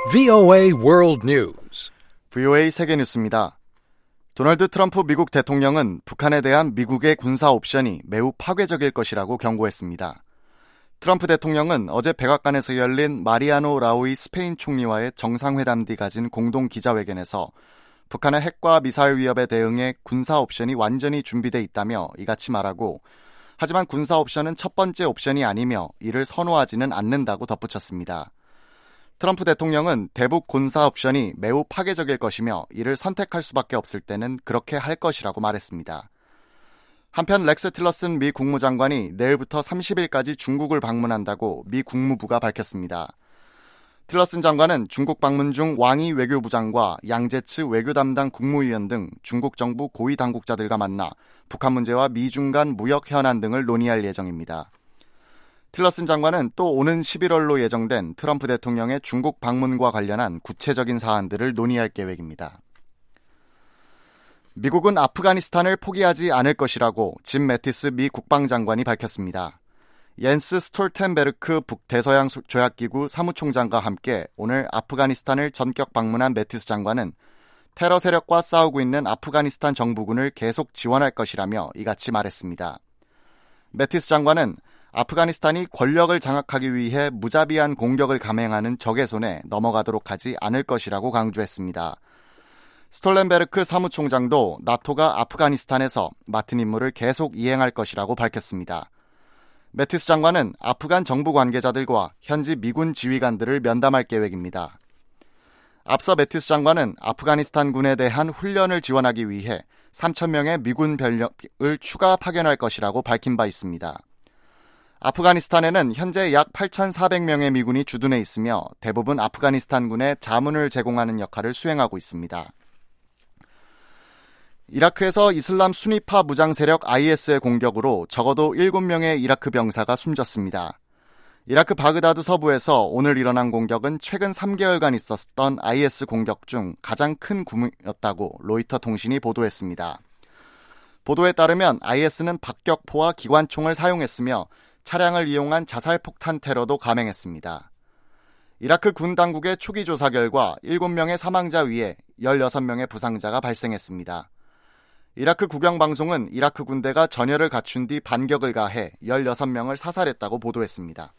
VOA World News. VOA 세계뉴스입니다. 도널드 트럼프 미국 대통령은 북한에 대한 미국의 군사 옵션이 매우 파괴적일 것이라고 경고했습니다. 트럼프 대통령은 어제 백악관에서 열린 마리아노 라우이 스페인 총리와의 정상회담 뒤 가진 공동 기자회견에서 북한의 핵과 미사일 위협에 대응해 군사 옵션이 완전히 준비돼 있다며 이같이 말하고, 하지만 군사 옵션은 첫 번째 옵션이 아니며 이를 선호하지는 않는다고 덧붙였습니다. 트럼프 대통령은 대북 군사 옵션이 매우 파괴적일 것이며 이를 선택할 수밖에 없을 때는 그렇게 할 것이라고 말했습니다. 한편 렉스 틸러슨 미 국무장관이 내일부터 30일까지 중국을 방문한다고 미 국무부가 밝혔습니다. 틸러슨 장관은 중국 방문 중 왕이 외교부장과 양제츠 외교 담당 국무위원 등 중국 정부 고위 당국자들과 만나 북한 문제와 미중 간 무역 현안 등을 논의할 예정입니다. 틸러슨 장관은 또 오는 11월로 예정된 트럼프 대통령의 중국 방문과 관련한 구체적인 사안들을 논의할 계획입니다. 미국은 아프가니스탄을 포기하지 않을 것이라고 짐 매티스 미 국방장관이 밝혔습니다. 옌스 스톨텐베르크 북대서양 조약기구 사무총장과 함께 오늘 아프가니스탄을 전격 방문한 매티스 장관은 테러 세력과 싸우고 있는 아프가니스탄 정부군을 계속 지원할 것이라며 이같이 말했습니다. 매티스 장관은 아프가니스탄이 권력을 장악하기 위해 무자비한 공격을 감행하는 적의 손에 넘어가도록 하지 않을 것이라고 강조했습니다. 스톨텐베르크 사무총장도 나토가 아프가니스탄에서 맡은 임무를 계속 이행할 것이라고 밝혔습니다. 매티스 장관은 아프간 정부 관계자들과 현지 미군 지휘관들을 면담할 계획입니다. 앞서 매티스 장관은 아프가니스탄 군에 대한 훈련을 지원하기 위해 3,000명의 미군 병력을 추가 파견할 것이라고 밝힌 바 있습니다. 아프가니스탄에는 현재 약 8,400명의 미군이 주둔해 있으며 대부분 아프가니스탄군에 자문을 제공하는 역할을 수행하고 있습니다. 이라크에서 이슬람 수니파 무장 세력 IS의 공격으로 적어도 7명의 이라크 병사가 숨졌습니다. 이라크 바그다드 서부에서 오늘 일어난 공격은 최근 3개월간 있었던 IS 공격 중 가장 큰 규모였다고 로이터 통신이 보도했습니다. 보도에 따르면 IS는 박격포와 기관총을 사용했으며 차량을 이용한 자살폭탄 테러도 감행했습니다. 이라크 군 당국의 초기 조사 결과 7명의 사망자 위에 16명의 부상자가 발생했습니다. 이라크 국영방송은 이라크 군대가 전열을 갖춘 뒤 반격을 가해 16명을 사살했다고 보도했습니다.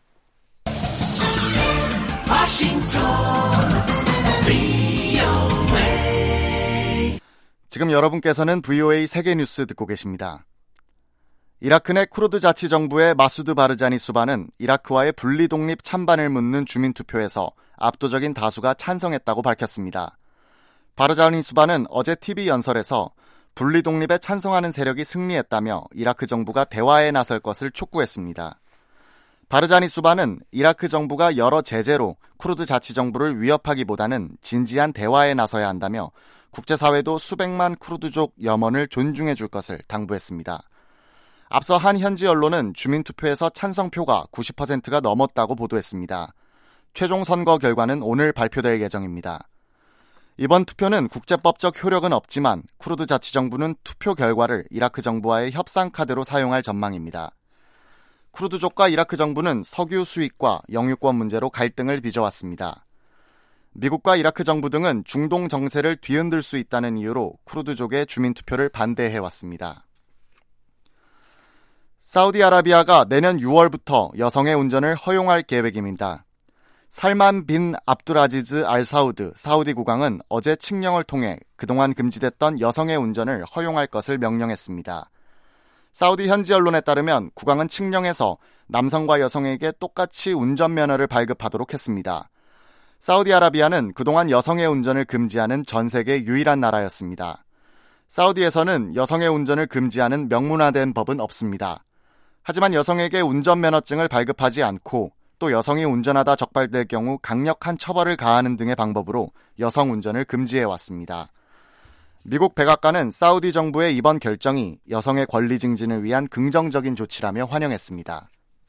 지금 여러분께서는 VOA 세계뉴스 듣고 계십니다. 이라크 내 쿠르드 자치정부의 마수드 바르자니 수바는 이라크와의 분리독립 찬반을 묻는 주민투표에서 압도적인 다수가 찬성했다고 밝혔습니다. 바르자니 수바는 어제 TV 연설에서 분리독립에 찬성하는 세력이 승리했다며 이라크 정부가 대화에 나설 것을 촉구했습니다. 바르자니 수바는 이라크 정부가 여러 제재로 쿠르드 자치정부를 위협하기보다는 진지한 대화에 나서야 한다며 국제사회도 수백만 쿠르드족 염원을 존중해 줄 것을 당부했습니다. 앞서 한 현지 언론은 주민투표에서 찬성표가 90%가 넘었다고 보도했습니다. 최종 선거 결과는 오늘 발표될 예정입니다. 이번 투표는 국제법적 효력은 없지만 쿠르드 자치정부는 투표 결과를 이라크 정부와의 협상 카드로 사용할 전망입니다. 쿠르드족과 이라크 정부는 석유 수입과 영유권 문제로 갈등을 빚어왔습니다. 미국과 이라크 정부 등은 중동 정세를 뒤흔들 수 있다는 이유로 쿠르드족의 주민투표를 반대해왔습니다. 사우디아라비아가 내년 6월부터 여성의 운전을 허용할 계획입니다. 살만 빈 압두라지즈 알 사우드 사우디 국왕은 어제 칙령을 통해 그동안 금지됐던 여성의 운전을 허용할 것을 명령했습니다. 사우디 현지 언론에 따르면 국왕은 칙령에서 남성과 여성에게 똑같이 운전면허를 발급하도록 했습니다. 사우디아라비아는 그동안 여성의 운전을 금지하는 전 세계 유일한 나라였습니다. 사우디에서는 여성의 운전을 금지하는 명문화된 법은 없습니다. 하지만 여성에게 운전면허증을 발급하지 않고 또 여성이 운전하다 적발될 경우 강력한 처벌을 가하는 등의 방법으로 여성 운전을 금지해왔습니다. 미국 백악관은 사우디 정부의 이번 결정이 여성의 권리 증진을 위한 긍정적인 조치라며 환영했습니다.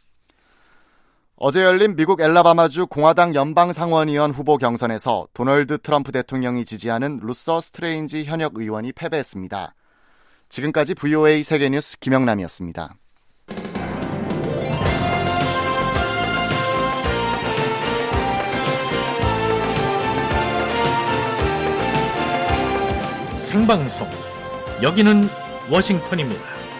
어제 열린 미국 엘라바마주 공화당 연방상원의원 후보 경선에서 도널드 트럼프 대통령이 지지하는 루서 스트레인지 현역 의원이 패배했습니다. 지금까지 VOA 세계뉴스 김영남이었습니다. 생방송. 여기는 워싱턴입니다.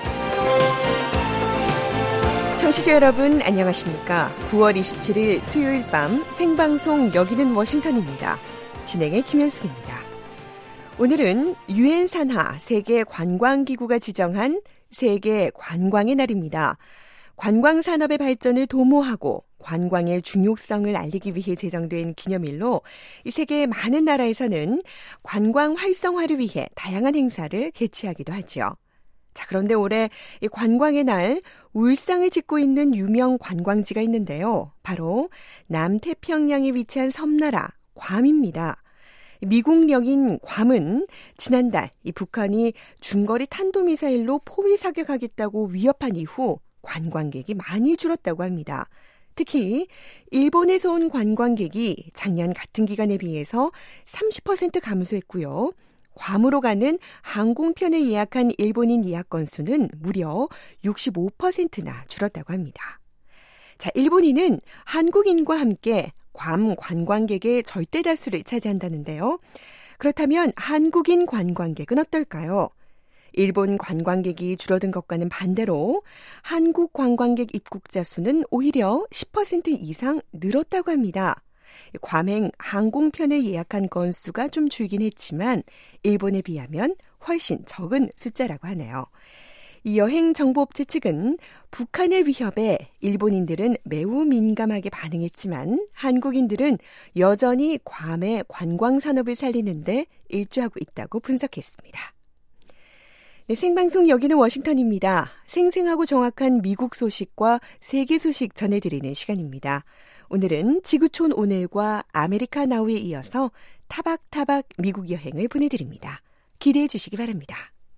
청취자 여러분 안녕하십니까? 9월 27일 수요일 밤 생방송 여기는 워싱턴입니다. 진행의 김현숙입니다. 오늘은 유엔 산하 세계관광기구가 지정한 세계 관광의 날입니다. 관광 산업의 발전을 도모하고 관광의 중요성을 알리기 위해 제정된 기념일로 이 세계의 많은 나라에서는 관광 활성화를 위해 다양한 행사를 개최하기도 하죠. 자, 그런데 올해 이 관광의 날 울상을 짓고 있는 유명 관광지가 있는데요. 바로 남태평양에 위치한 섬나라 괌입니다. 미국령인 괌은 지난달 이 북한이 중거리 탄도미사일로 포위 사격하겠다고 위협한 이후 관광객이 많이 줄었다고 합니다. 특히 일본에서 온 관광객이 작년 같은 기간에 비해서 30% 감소했고요. 괌으로 가는 항공편을 예약한 일본인 예약 건수는 무려 65%나 줄었다고 합니다. 자, 일본인은 한국인과 함께 괌 관광객의 절대 다수를 차지한다는데요. 그렇다면 한국인 관광객은 어떨까요? 일본 관광객이 줄어든 것과는 반대로 한국 관광객 입국자 수는 오히려 10% 이상 늘었다고 합니다. 괌행 항공편을 예약한 건수가 좀 줄긴 했지만 일본에 비하면 훨씬 적은 숫자라고 하네요. 이 여행정보업체 측은 북한의 위협에 일본인들은 매우 민감하게 반응했지만 한국인들은 여전히 괌의 관광산업을 살리는데 일조하고 있다고 분석했습니다. 네, 생방송 여기는 워싱턴입니다. 생생하고 정확한 미국 소식과 세계 소식 전해드리는 시간입니다. 오늘은 지구촌 오늘과 아메리카 나우에 이어서 타박타박 미국 여행을 보내드립니다. 기대해 주시기 바랍니다.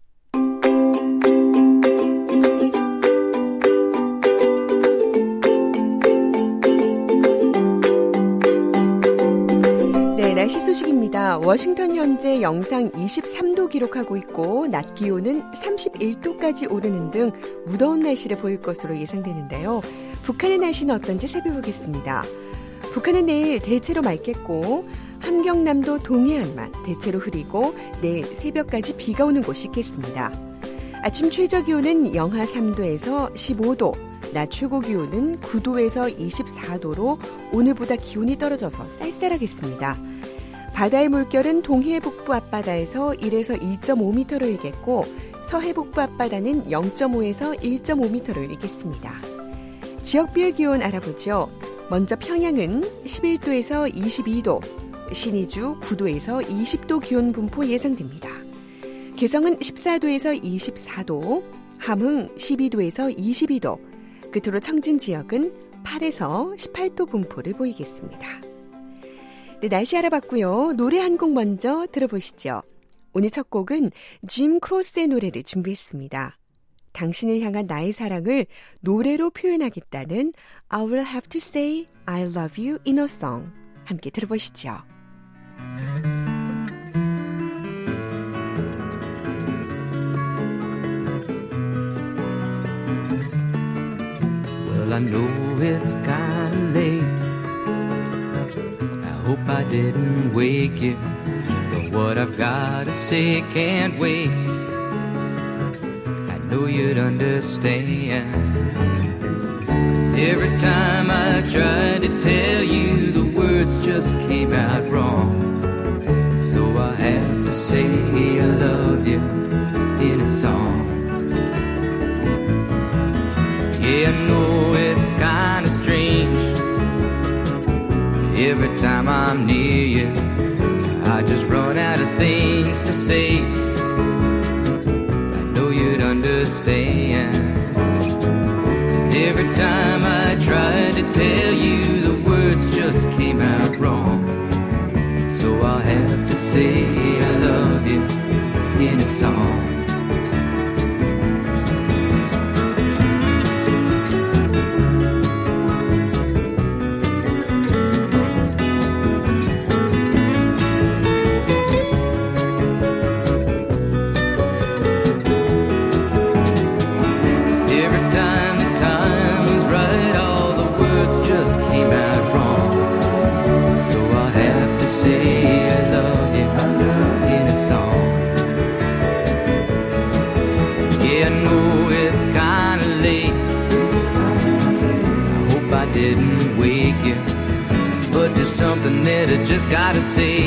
날씨 소식입니다. 워싱턴 현재 영상 23도 기록하고 있고 낮 기온은 31도까지 오르는 등 무더운 날씨를 보일 것으로 예상되는데요. 북한의 날씨는 어떤지 살펴보겠습니다. 북한은 내일 대체로 맑겠고 함경남도 동해안만 대체로 흐리고 내일 새벽까지 비가 오는 곳이 있겠습니다. 아침 최저 기온은 영하 3도에서 15도, 낮 최고 기온은 9도에서 24도로 오늘보다 기온이 떨어져서 쌀쌀하겠습니다. 바다의 물결은 동해 북부 앞바다에서 1에서 2.5m를 일겠고 서해 북부 앞바다는 0.5에서 1.5m를 일겠습니다. 지역별 기온 알아보죠. 먼저 평양은 11도에서 22도, 신의주 9도에서 20도 기온 분포 예상됩니다. 개성은 14도에서 24도, 함흥 12도에서 22도, 끝으로 청진 지역은 8에서 18도 분포를 보이겠습니다. 네, 날씨 알아봤고요. 노래 한 곡 먼저 들어보시죠. 오늘 첫 곡은 짐 크로스의 노래를 준비했습니다. 당신을 향한 나의 사랑을 노래로 표현하겠다는 I will have to say I love you in a song. 함께 들어보시죠. Well, I know it's kinda late. I hope I didn't wake you, but what I've gotta say can't wait. I know you'd understand. 'Cause every time I tried to tell you, the words just came out wrong. So I have to say I love you in a song. Yeah, I know it's kinda strange. Every time I'm near you, I just run out of things to say. I know you'd understand. Every time I tried to tell you, the words just came out wrong. So I'll have to say I love you in a song. Every time the time was right, all the words just came didn't wake you, but there's something that I just gotta say.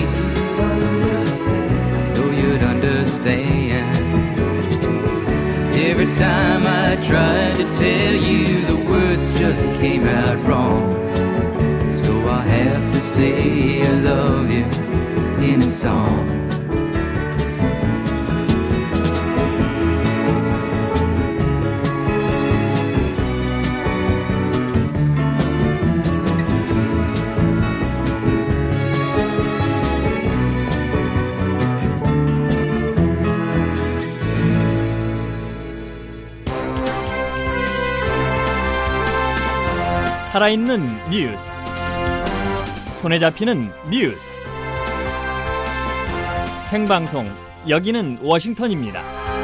Though you'd understand. Every time I tried to tell you, the words just came out wrong. So I have to say I love you in a song. 살아있는 뉴스, 손에 잡히는 뉴스, 생방송 여기는 워싱턴입니다.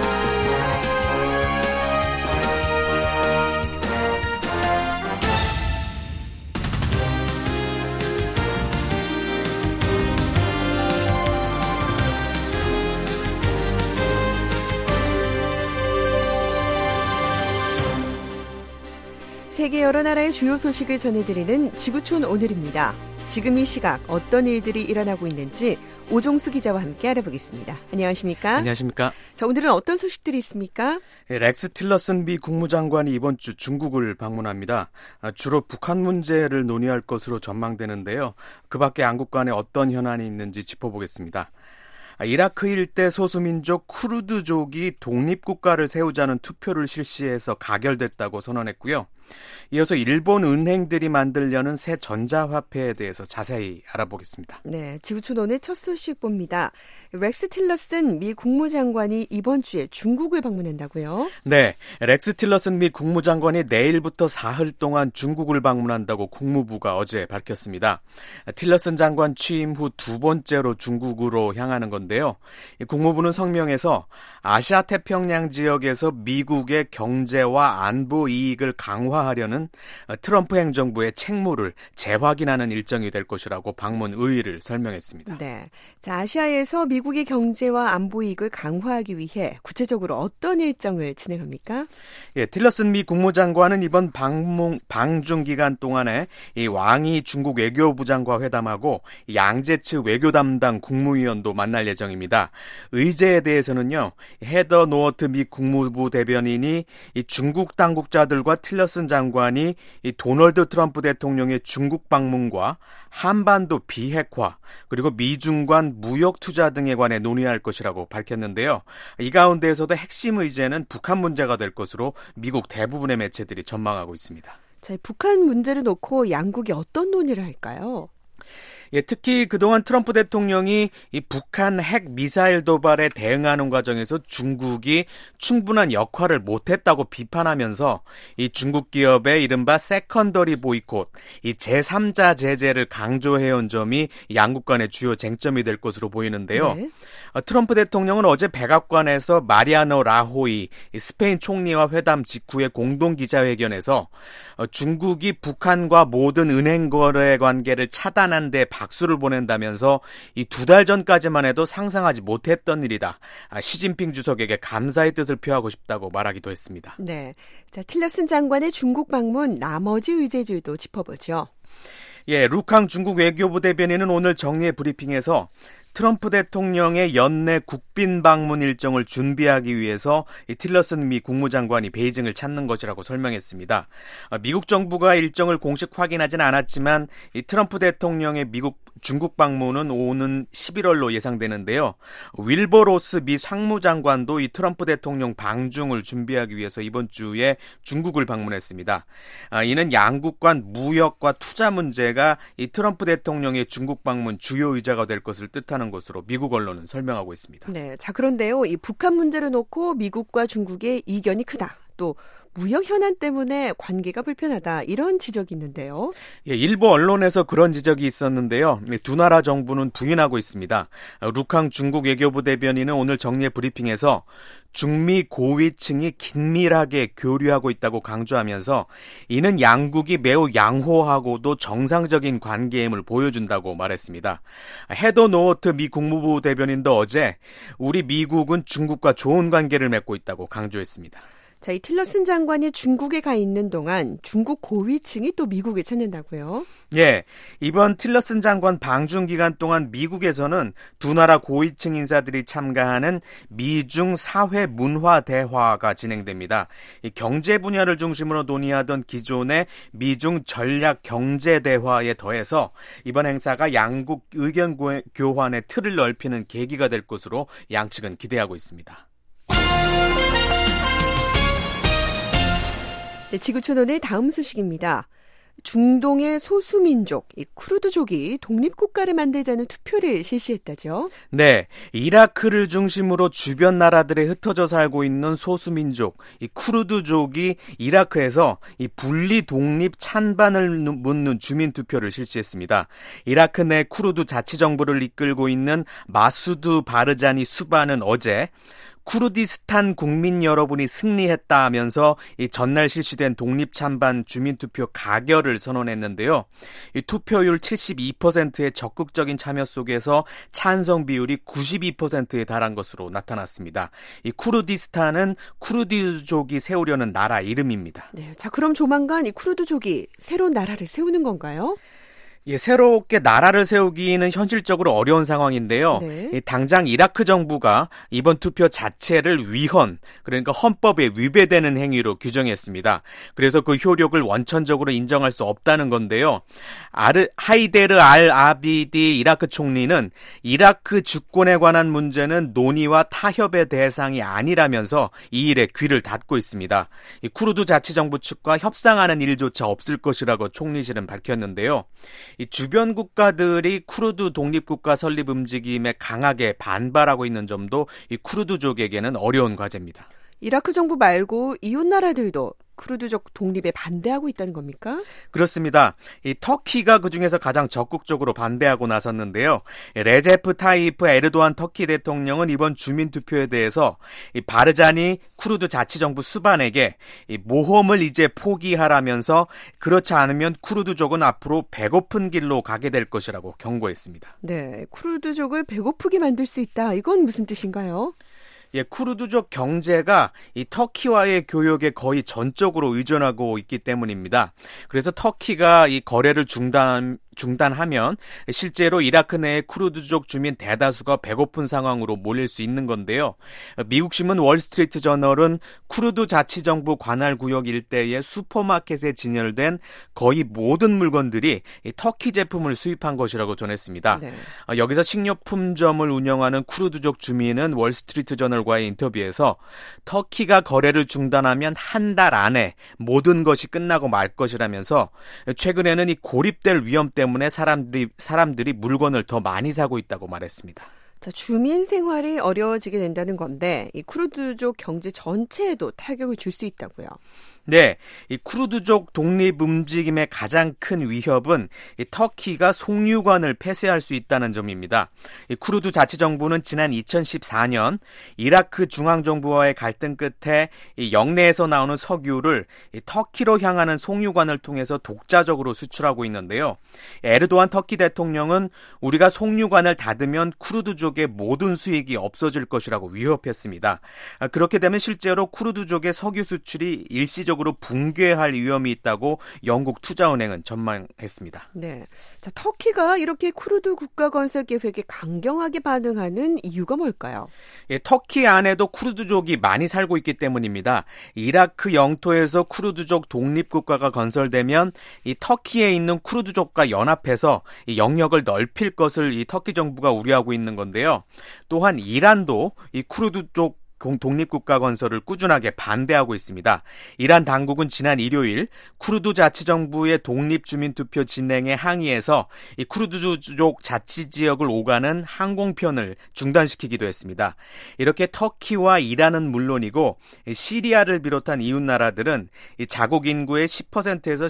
세계 여러 나라의 주요 소식을 전해드리는 지구촌 오늘입니다. 지금 이 시각 어떤 일들이 일어나고 있는지 오종수 기자와 함께 알아보겠습니다. 안녕하십니까? 안녕하십니까? 자, 오늘은 어떤 소식들이 있습니까? 렉스 틸러슨 미 국무장관이 이번 주 중국을 방문합니다. 주로 북한 문제를 논의할 것으로 전망되는데요. 그 밖에 양국 간에 어떤 현안이 있는지 짚어보겠습니다. 이라크 일대 소수민족 쿠르드족이 독립국가를 세우자는 투표를 실시해서 가결됐다고 선언했고요. 이어서 일본 은행들이 만들려는 새 전자화폐에 대해서 자세히 알아보겠습니다. 네, 지구촌 오늘 첫 소식 봅니다. 렉스 틸러슨 미 국무장관이 이번 주에 중국을 방문한다고요? 네, 렉스 틸러슨 미 국무장관이 내일부터 사흘 동안 중국을 방문한다고 국무부가 어제 밝혔습니다. 틸러슨 장관 취임 후 두 번째로 중국으로 향하는 건데요. 국무부는 성명에서 아시아 태평양 지역에서 미국의 경제와 안보 이익을 강화하려는 트럼프 행정부의 책무를 재확인하는 일정이 될 것이라고 방문 의의를 설명했습니다. 네, 자, 아시아에서 미국의 경제와 안보 이익을 강화하기 위해 구체적으로 어떤 일정을 진행합니까? 예, 틸러슨 미 국무장관은 이번 방중 기간 동안에 이 왕이 중국 외교부장과 회담하고 양재츠 외교 담당 국무위원도 만날 예정입니다. 의제에 대해서는요, 헤더 노어트 미 국무부 대변인이 이 중국 당국자들과 틸러슨 장관이 이 도널드 트럼프 대통령의 중국 방문과 한반도 비핵화 그리고 미중 간 무역 투자 등에 관해 논의할 것이라고 밝혔는데요. 이 가운데에서도 핵심 의제는 북한 문제가 될 것으로 미국 대부분의 매체들이 전망하고 있습니다. 자, 북한 문제를 놓고 양국이 어떤 논의를 할까요? 예, 특히 그동안 트럼프 대통령이 이 북한 핵 미사일 도발에 대응하는 과정에서 중국이 충분한 역할을 못했다고 비판하면서 이 중국 기업의 이른바 세컨더리 보이콧, 이 제3자 제재를 강조해온 점이 양국 간의 주요 쟁점이 될 것으로 보이는데요. 네. 트럼프 대통령은 어제 백악관에서 마리아노 라호이 스페인 총리와 회담 직후에 공동 기자회견에서 중국이 북한과 모든 은행 거래 관계를 차단한 데 박수를 보낸다면서 이 2달 전까지만 해도 상상하지 못했던 일이다. 시진핑 주석에게 감사의 뜻을 표하고 싶다고 말하기도 했습니다. 네, 자, 틸러슨 장관의 중국 방문 나머지 의제들도 짚어보죠. 예, 루캉 중국 외교부 대변인은 오늘 정례 브리핑에서 트럼프 대통령의 연내 국빈 방문 일정을 준비하기 위해서 이 틸러슨 미 국무장관이 베이징을 찾는 것이라고 설명했습니다. 미국 정부가 일정을 공식 확인하지는 않았지만 이 트럼프 대통령의 중국 방문은 오는 11월로 예상되는데요. 윌버 로스 미 상무장관도 이 트럼프 대통령 방중을 준비하기 위해서 이번 주에 중국을 방문했습니다. 이는 양국 간 무역과 투자 문제가 이 트럼프 대통령의 중국 방문 주요 의제가 될 것을 뜻하는 것으로 미국 언론은 설명하고 있습니다. 네, 자, 그런데요, 이 북한 문제를 놓고 미국과 중국의 이견이 크다. 또 무역 현안 때문에 관계가 불편하다, 이런 지적이 있는데요. 예, 일부 언론에서 그런 지적이 있었는데요. 두 나라 정부는 부인하고 있습니다. 루캉 중국 외교부 대변인은 오늘 정례 브리핑에서 중미 고위층이 긴밀하게 교류하고 있다고 강조하면서 이는 양국이 매우 양호하고도 정상적인 관계임을 보여준다고 말했습니다. 헤더 노어트 미 국무부 대변인도 어제 우리 미국은 중국과 좋은 관계를 맺고 있다고 강조했습니다. 자, 이 틸러슨 장관이 중국에 가 있는 동안 중국 고위층이 또 미국에 찾는다고요? 예, 이번 틸러슨 장관 방중 기간 동안 미국에서는 두 나라 고위층 인사들이 참가하는 미중 사회 문화 대화가 진행됩니다. 이 경제 분야를 중심으로 논의하던 기존의 미중 전략 경제 대화에 더해서 이번 행사가 양국 의견 교환의 틀을 넓히는 계기가 될 것으로 양측은 기대하고 있습니다. 네, 지구촌오늘 다음 소식입니다. 중동의 소수민족, 이 쿠르드족이 독립국가를 만들자는 투표를 실시했다죠? 네, 이라크를 중심으로 주변 나라들에 흩어져 살고 있는 소수민족, 이 쿠르드족이 이라크에서 이 분리 독립 찬반을 묻는 주민투표를 실시했습니다. 이라크 내 쿠르드 자치정부를 이끌고 있는 마수드 바르자니 수바는 어제 쿠르디스탄 국민 여러분이 승리했다 하면서 이 전날 실시된 독립 찬반 주민투표 가결을 선언했는데요. 이 투표율 72%의 적극적인 참여 속에서 찬성 비율이 92%에 달한 것으로 나타났습니다. 이 쿠르디스탄은 쿠르드족이 세우려는 나라 이름입니다. 네, 자, 그럼 조만간 이 쿠르드족이 새로운 나라를 세우는 건가요? 예, 새롭게 나라를 세우기는 현실적으로 어려운 상황인데요. 네. 당장 이라크 정부가 이번 투표 자체를 위헌, 그러니까 헌법에 위배되는 행위로 규정했습니다. 그래서 그 효력을 원천적으로 인정할 수 없다는 건데요. 하이데르 알 아비디 이라크 총리는 이라크 주권에 관한 문제는 논의와 타협의 대상이 아니라면서 이 일에 귀를 닫고 있습니다. 이 쿠르드 자치정부 측과 협상하는 일조차 없을 것이라고 총리실은 밝혔는데요. 이 주변 국가들이 쿠르드 독립국가 설립 움직임에 강하게 반발하고 있는 점도 이 쿠르드족에게는 어려운 과제입니다. 이라크 정부 말고 이웃 나라들도 쿠르드족 독립에 반대하고 있다는 겁니까? 그렇습니다. 이 터키가 그중에서 가장 적극적으로 반대하고 나섰는데요. 레제프 타이프 에르도안 터키 대통령은 이번 주민투표에 대해서 이 바르자니 쿠르드 자치정부 수반에게 이 모험을 이제 포기하라면서 그렇지 않으면 쿠르드족은 앞으로 배고픈 길로 가게 될 것이라고 경고했습니다. 네, 쿠르드족을 배고프게 만들 수 있다. 이건 무슨 뜻인가요? 예, 쿠르드족 경제가 이 터키와의 교역에 거의 전적으로 의존하고 있기 때문입니다. 그래서 터키가 이 거래를 중단하면 실제로 이라크 내의 쿠르드족 주민 대다수가 배고픈 상황으로 몰릴 수 있는 건데요. 미국 신문 월스트리트 저널은 쿠르드 자치정부 관할 구역 일대의 슈퍼마켓에 진열된 거의 모든 물건들이 터키 제품을 수입한 것이라고 전했습니다. 네. 여기서 식료품점을 운영하는 쿠르드족 주민은 월스트리트 저널과의 인터뷰에서 터키가 거래를 중단하면 한 달 안에 모든 것이 끝나고 말 것이라면서 최근에는 이 고립될 위험 때문에 사람들이 물건을 더 많이 사고 있다고 말했습니다. 자, 주민 생활이 어려워지게 된다는 건데 이 쿠르드족 경제 전체에도 타격을 줄 수 있다고요. 네, 이 쿠르드족 독립 움직임의 가장 큰 위협은 이 터키가 송유관을 폐쇄할 수 있다는 점입니다. 이 쿠르드 자치정부는 지난 2014년 이라크 중앙정부와의 갈등 끝에 이 영내에서 나오는 석유를 이 터키로 향하는 송유관을 통해서 독자적으로 수출하고 있는데요. 에르도안 터키 대통령은 우리가 송유관을 닫으면 쿠르드족의 모든 수익이 없어질 것이라고 위협했습니다. 그렇게 되면 실제로 쿠르드족의 석유 수출이 일시적으로 붕괴할 위험이 있다고 영국 투자은행은 전망했습니다. 네, 자, 터키가 이렇게 쿠르드 국가 건설 계획에 강경하게 반응하는 이유가 뭘까요? 예, 터키 안에도 쿠르드족이 많이 살고 있기 때문입니다. 이라크 영토에서 쿠르드족 독립국가가 건설되면 이 터키에 있는 쿠르드족과 연합해서 이 영역을 넓힐 것을 이 터키 정부가 우려하고 있는 건데요. 또한 이란도 이 쿠르드족 독립국가 건설을 꾸준하게 반대하고 있습니다. 이란 당국은 지난 일요일 쿠르드 자치정부의 독립주민투표 진행에 항의해서 이 쿠르드족 자치지역을 오가는 항공편을 중단시키기도 했습니다. 이렇게 터키와 이란은 물론이고 시리아를 비롯한 이웃 나라들은 이 자국 인구의 10%에서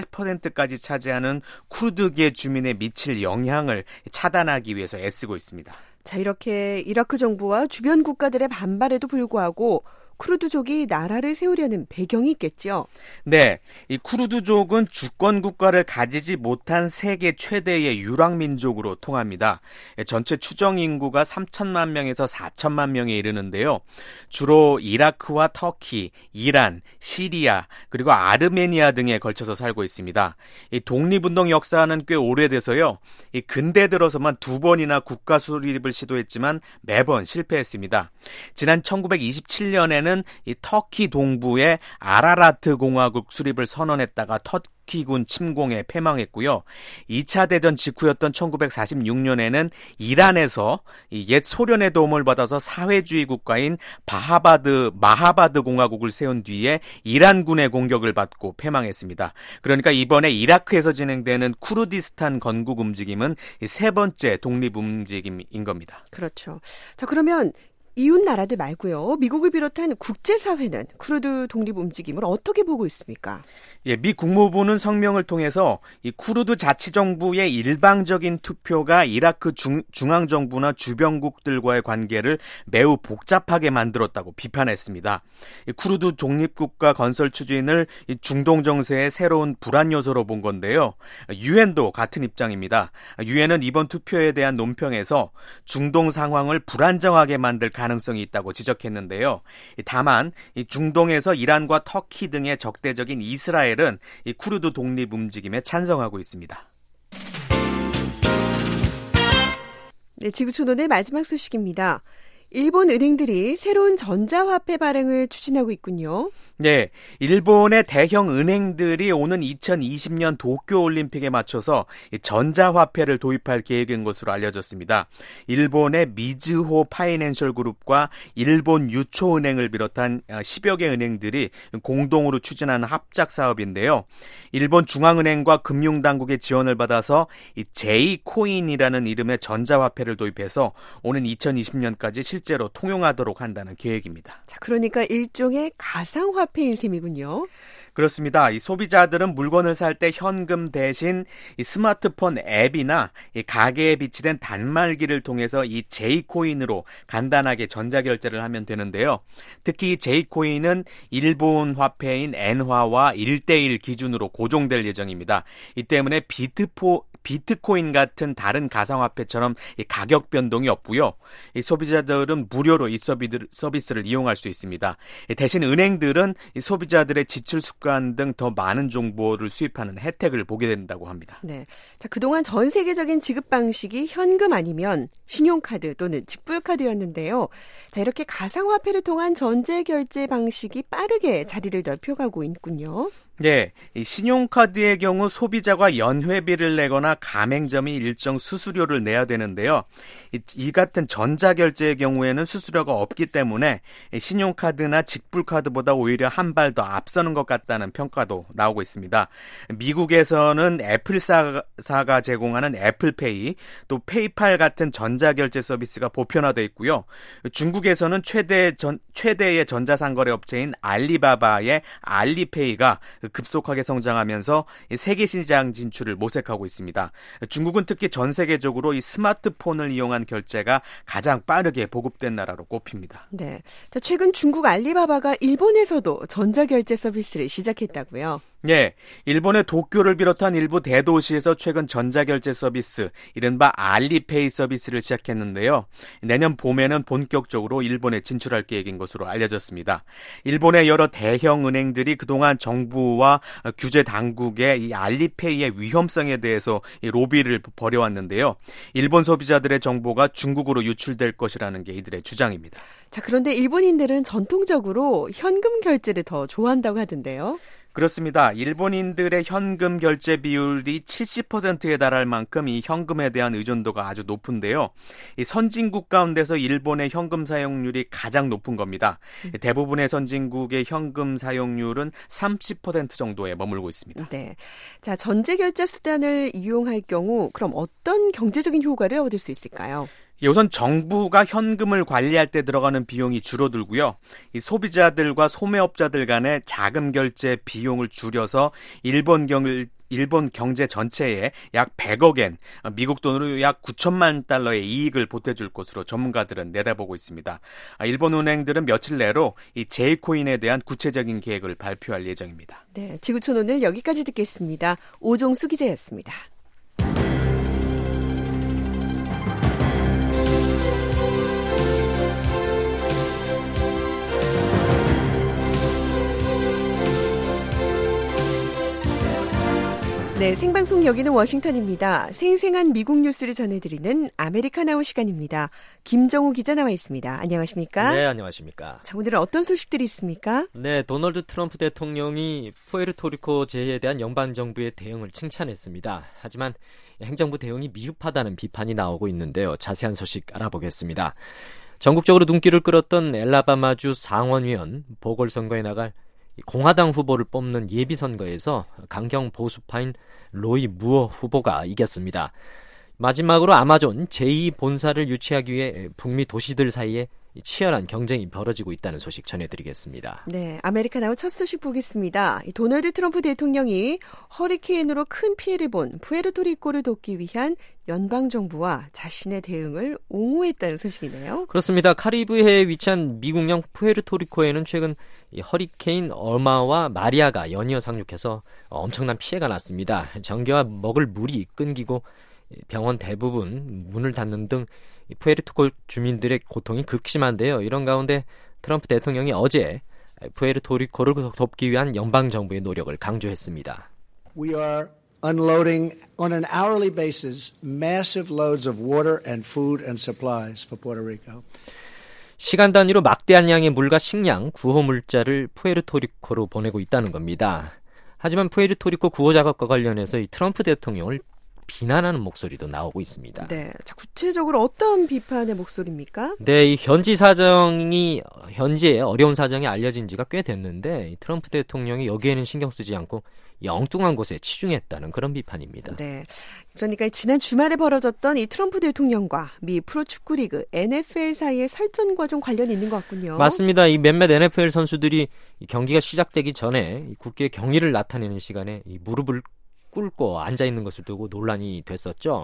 18%까지 차지하는 쿠르드계 주민에 미칠 영향을 차단하기 위해서 애쓰고 있습니다. 자, 이렇게 이라크 정부와 주변 국가들의 반발에도 불구하고 쿠르드족이 나라를 세우려는 배경이 있겠죠. 네, 이 쿠르드족은 주권 국가를 가지지 못한 세계 최대의 유랑민족으로 통합니다. 전체 추정 인구가 3천만 명에서 4천만 명에 이르는데요. 주로 이라크와 터키, 이란, 시리아, 그리고 아르메니아 등에 걸쳐서 살고 있습니다. 이 독립운동 역사는 꽤 오래돼서요. 이 근대 들어서만 2번이나 국가 수립을 시도했지만 매번 실패했습니다. 지난 1927년에는 이 터키 동부의 아라라트 공화국 수립을 선언했다가 터키군 침공에 패망했고요. 2차 대전 직후였던 1946년에는 이란에서 옛 소련의 도움을 받아서 사회주의 국가인 마하바드 공화국을 세운 뒤에 이란군의 공격을 받고 패망했습니다. 그러니까 이번에 이라크에서 진행되는 쿠르디스탄 건국 움직임은 세 번째 독립 움직임인 겁니다. 그렇죠. 자, 그러면 이웃 나라들 말고요. 미국을 비롯한 국제사회는 쿠르드 독립 움직임을 어떻게 보고 있습니까? 예, 미 국무부는 성명을 통해서 이 쿠르드 자치정부의 일방적인 투표가 이라크 중앙정부나 주변국들과의 관계를 매우 복잡하게 만들었다고 비판했습니다. 이 쿠르드 독립국가 건설 추진을 이 중동 정세의 새로운 불안 요소로 본 건데요. 유엔도 같은 입장입니다. 유엔은 이번 투표에 대한 논평에서 중동 상황을 불안정하게 만들 가능성이 있다고 지적했는데요. 다만 이 중동에서 이란과 터키 등의 적대적인 이스라엘은 이 쿠르드 독립 움직임에 찬성하고 있습니다. 네, 지구촌론의 마지막 소식입니다. 일본 은행들이 새로운 전자화폐 발행을 추진하고 있군요. 네, 일본의 대형 은행들이 오는 2020년 도쿄올림픽에 맞춰서 전자화폐를 도입할 계획인 것으로 알려졌습니다. 일본의 미즈호 파이낸셜 그룹과 일본 유초은행을 비롯한 10여 개 은행들이 공동으로 추진하는 합작 사업인데요. 일본 중앙은행과 금융당국의 지원을 받아서 이 J코인이라는 이름의 전자화폐를 도입해서 오는 2020년까지 실제로 통용하도록 한다는 계획입니다. 자, 그러니까 일종의 가상화폐인 셈이군요. 그렇습니다. 이 소비자들은 물건을 살 때 현금 대신 이 스마트폰 앱이나 이 가게에 비치된 단말기를 통해서 이 J코인으로 간단하게 전자결제를 하면 되는데요. 특히 J코인은 일본 화폐인 엔화와 1:1 기준으로 고정될 예정입니다. 이 때문에 비트코인 같은 다른 가상화폐처럼 이 가격 변동이 없고요. 이 소비자들은 무료로 이 서비스를 이용할 수 있습니다. 대신 은행들은 이 소비자들의 지출 습관 등 더 많은 정보를 수입하는 혜택을 보게 된다고 합니다. 네, 자, 그동안 전 세계적인 지급 방식이 현금 아니면 신용카드 또는 직불카드였는데요. 자, 이렇게 가상화폐를 통한 전자결제 방식이 빠르게 자리를 넓혀가고 있군요. 네, 이 신용카드의 경우 소비자가 연회비를 내거나 가맹점이 일정 수수료를 내야 되는데요. 이 같은 전자결제의 경우에는 수수료가 없기 때문에 신용카드나 직불카드보다 오히려 한 발 더 앞서는 것 같다는 평가도 나오고 있습니다. 미국에서는 애플사가 제공하는 애플페이, 또 페이팔 같은 전자결제 서비스가 보편화되어 있고요. 중국에서는 최대의 전자상거래 업체인 알리바바의 알리페이가 급속하게 성장하면서 세계 시장 진출을 모색하고 있습니다. 중국은 특히 전 세계적으로 이 스마트폰을 이용한 결제가 가장 빠르게 보급된 나라로 꼽힙니다. 네, 자, 최근 중국 알리바바가 일본에서도 전자결제 서비스를 시작했다고요? 네, 일본의 도쿄를 비롯한 일부 대도시에서 최근 전자결제 서비스, 이른바 알리페이 서비스를 시작했는데요. 내년 봄에는 본격적으로 일본에 진출할 계획인 것으로 알려졌습니다. 일본의 여러 대형 은행들이 그동안 정부와 규제 당국의 이 알리페이의 위험성에 대해서 이 로비를 벌여왔는데요. 일본 소비자들의 정보가 중국으로 유출될 것이라는 게 이들의 주장입니다. 자, 그런데 일본인들은 전통적으로 현금 결제를 더 좋아한다고 하던데요. 그렇습니다. 일본인들의 현금 결제 비율이 70%에 달할 만큼 이 현금에 대한 의존도가 아주 높은데요. 이 선진국 가운데서 일본의 현금 사용률이 가장 높은 겁니다. 대부분의 선진국의 현금 사용률은 30% 정도에 머물고 있습니다. 네. 자, 전제 결제 수단을 이용할 경우 그럼 어떤 경제적인 효과를 얻을 수 있을까요? 우선 정부가 현금을 관리할 때 들어가는 비용이 줄어들고요. 이 소비자들과 소매업자들 간의 자금 결제 비용을 줄여서 일본 일본 경제 전체에 약 100억엔, 미국 돈으로 약 9천만 달러의 이익을 보태줄 것으로 전문가들은 내다보고 있습니다. 일본 은행들은 며칠 내로 이 J코인에 대한 구체적인 계획을 발표할 예정입니다. 네, 지구촌 오늘 여기까지 듣겠습니다. 오종수 기자였습니다. 네, 생방송 여기는 워싱턴입니다. 생생한 미국 뉴스를 전해드리는 아메리카나우 시간입니다. 김정우 기자 나와 있습니다. 안녕하십니까? 네, 안녕하십니까? 자, 오늘은 어떤 소식들이 있습니까? 네, 도널드 트럼프 대통령이 푸에르토리코 재해에 대한 연방정부의 대응을 칭찬했습니다. 하지만 행정부 대응이 미흡하다는 비판이 나오고 있는데요. 자세한 소식 알아보겠습니다. 전국적으로 눈길을 끌었던 엘라바마주 상원의원 보궐선거에 나갈 공화당 후보를 뽑는 예비선거에서 강경 보수파인 로이 무어 후보가 이겼습니다. 마지막으로 아마존 제2본사를 유치하기 위해 북미 도시들 사이에 치열한 경쟁이 벌어지고 있다는 소식 전해드리겠습니다. 네, 아메리카나우 첫 소식 보겠습니다. 도널드 트럼프 대통령이 허리케인으로 큰 피해를 본 푸에르토리코를 돕기 위한 연방정부와 자신의 대응을 옹호했다는 소식이네요. 그렇습니다. 카리브해에 위치한 미국령 푸에르토리코에는 최근 허리케인 얼마와 마리아가 연이어 상륙해서 엄청난 피해가 났습니다. 전기와 먹을 물이 끊기고 병원 대부분 문을 닫는 등 푸에르토리코 주민들의 고통이 극심한데요. 이런 가운데 트럼프 대통령이 어제 푸에르토리코를 돕기 위한 연방정부의 노력을 강조했습니다. We are unloading on an hourly basis massive loads of water and food and supplies for Puerto Rico. 시간 단위로 막대한 양의 물과 식량, 구호 물자를 푸에르토리코로 보내고 있다는 겁니다. 하지만 푸에르토리코 구호 작업과 관련해서 이 트럼프 대통령을 비난하는 목소리도 나오고 있습니다. 네, 자, 구체적으로 어떤 비판의 목소리입니까? 네, 이 현지의 어려운 사정이 알려진 지가 꽤 됐는데 트럼프 대통령이 여기에는 신경 쓰지 않고 이 엉뚱한 곳에 치중했다는 그런 비판입니다. 네, 그러니까 지난 주말에 벌어졌던 이 트럼프 대통령과 미 프로축구리그 NFL 사이의 설전과 좀 관련이 있는 것 같군요. 맞습니다. 이 몇몇 NFL 선수들이 이 경기가 시작되기 전에 이 국기의 경의를 나타내는 시간에 이 무릎을 꿇고 앉아있는 것을 두고 논란이 됐었죠.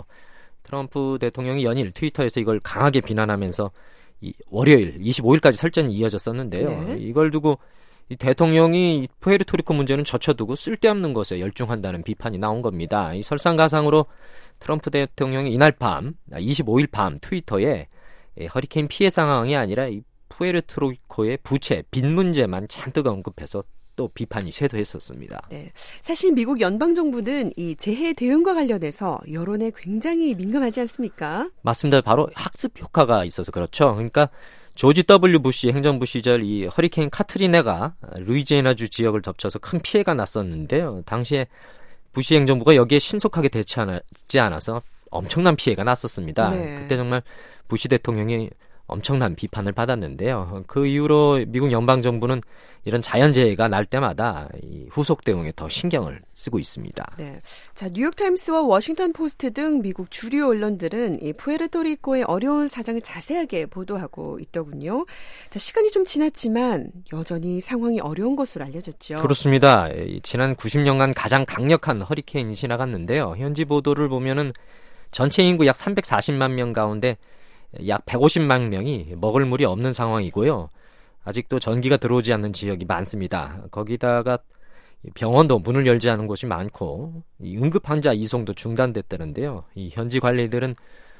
트럼프 대통령이 연일 트위터에서 이걸 강하게 비난하면서 이 월요일 25일까지 설전이 이어졌었는데요. 네. 이걸 두고 이 대통령이 푸에르토리코 문제는 젖혀두고 쓸데없는 것에 열중한다는 비판이 나온 겁니다. 이 설상가상으로 트럼프 대통령이 이날 밤 25일 밤 트위터에 허리케인 피해 상황이 아니라 이 푸에르토리코의 부채, 빚 문제만 잔뜩 언급해서 또 비판이 쇄도했었습니다. 네, 사실 미국 연방정부는 이 재해 대응과 관련해서 여론에 굉장히 민감하지 않습니까? 맞습니다. 바로 학습 효과가 있어서 그렇죠. 그러니까 조지 W. 부시 행정부 시절 이 허리케인 카트리나가 루이지애나주 지역을 덮쳐서 큰 피해가 났었는데요. 당시에 부시 행정부가 여기에 신속하게 대처하지 않아서 엄청난 피해가 났었습니다. 네. 그때 정말 부시 대통령이 엄청난 비판을 받았는데요. 그 이후로 미국 연방정부는 이런 자연재해가 날 때마다 이 후속 대응에 더 신경을 쓰고 있습니다. 네, 자, 뉴욕타임스와 워싱턴 포스트 등 미국 주류 언론들은 이 푸에르토리코의 어려운 사정을 자세하게 보도하고 있더군요. 자, 시간이 좀 지났지만 여전히 상황이 어려운 것으로 알려졌죠. 그렇습니다. 지난 90년간 가장 강력한 허리케인이 지나갔는데요. 현지 보도를 보면은 전체 인구 약 340만 명 가운데 약 150만 명이 먹을 물이 없는 상황이고요. 아직도 전기가 들어오지 않는 지역이 많습니다. 거기다가 병원도 문을 열지 않은 곳이 많고 응급 환자 이송도 중단됐다는데요. 이 현지 관리들은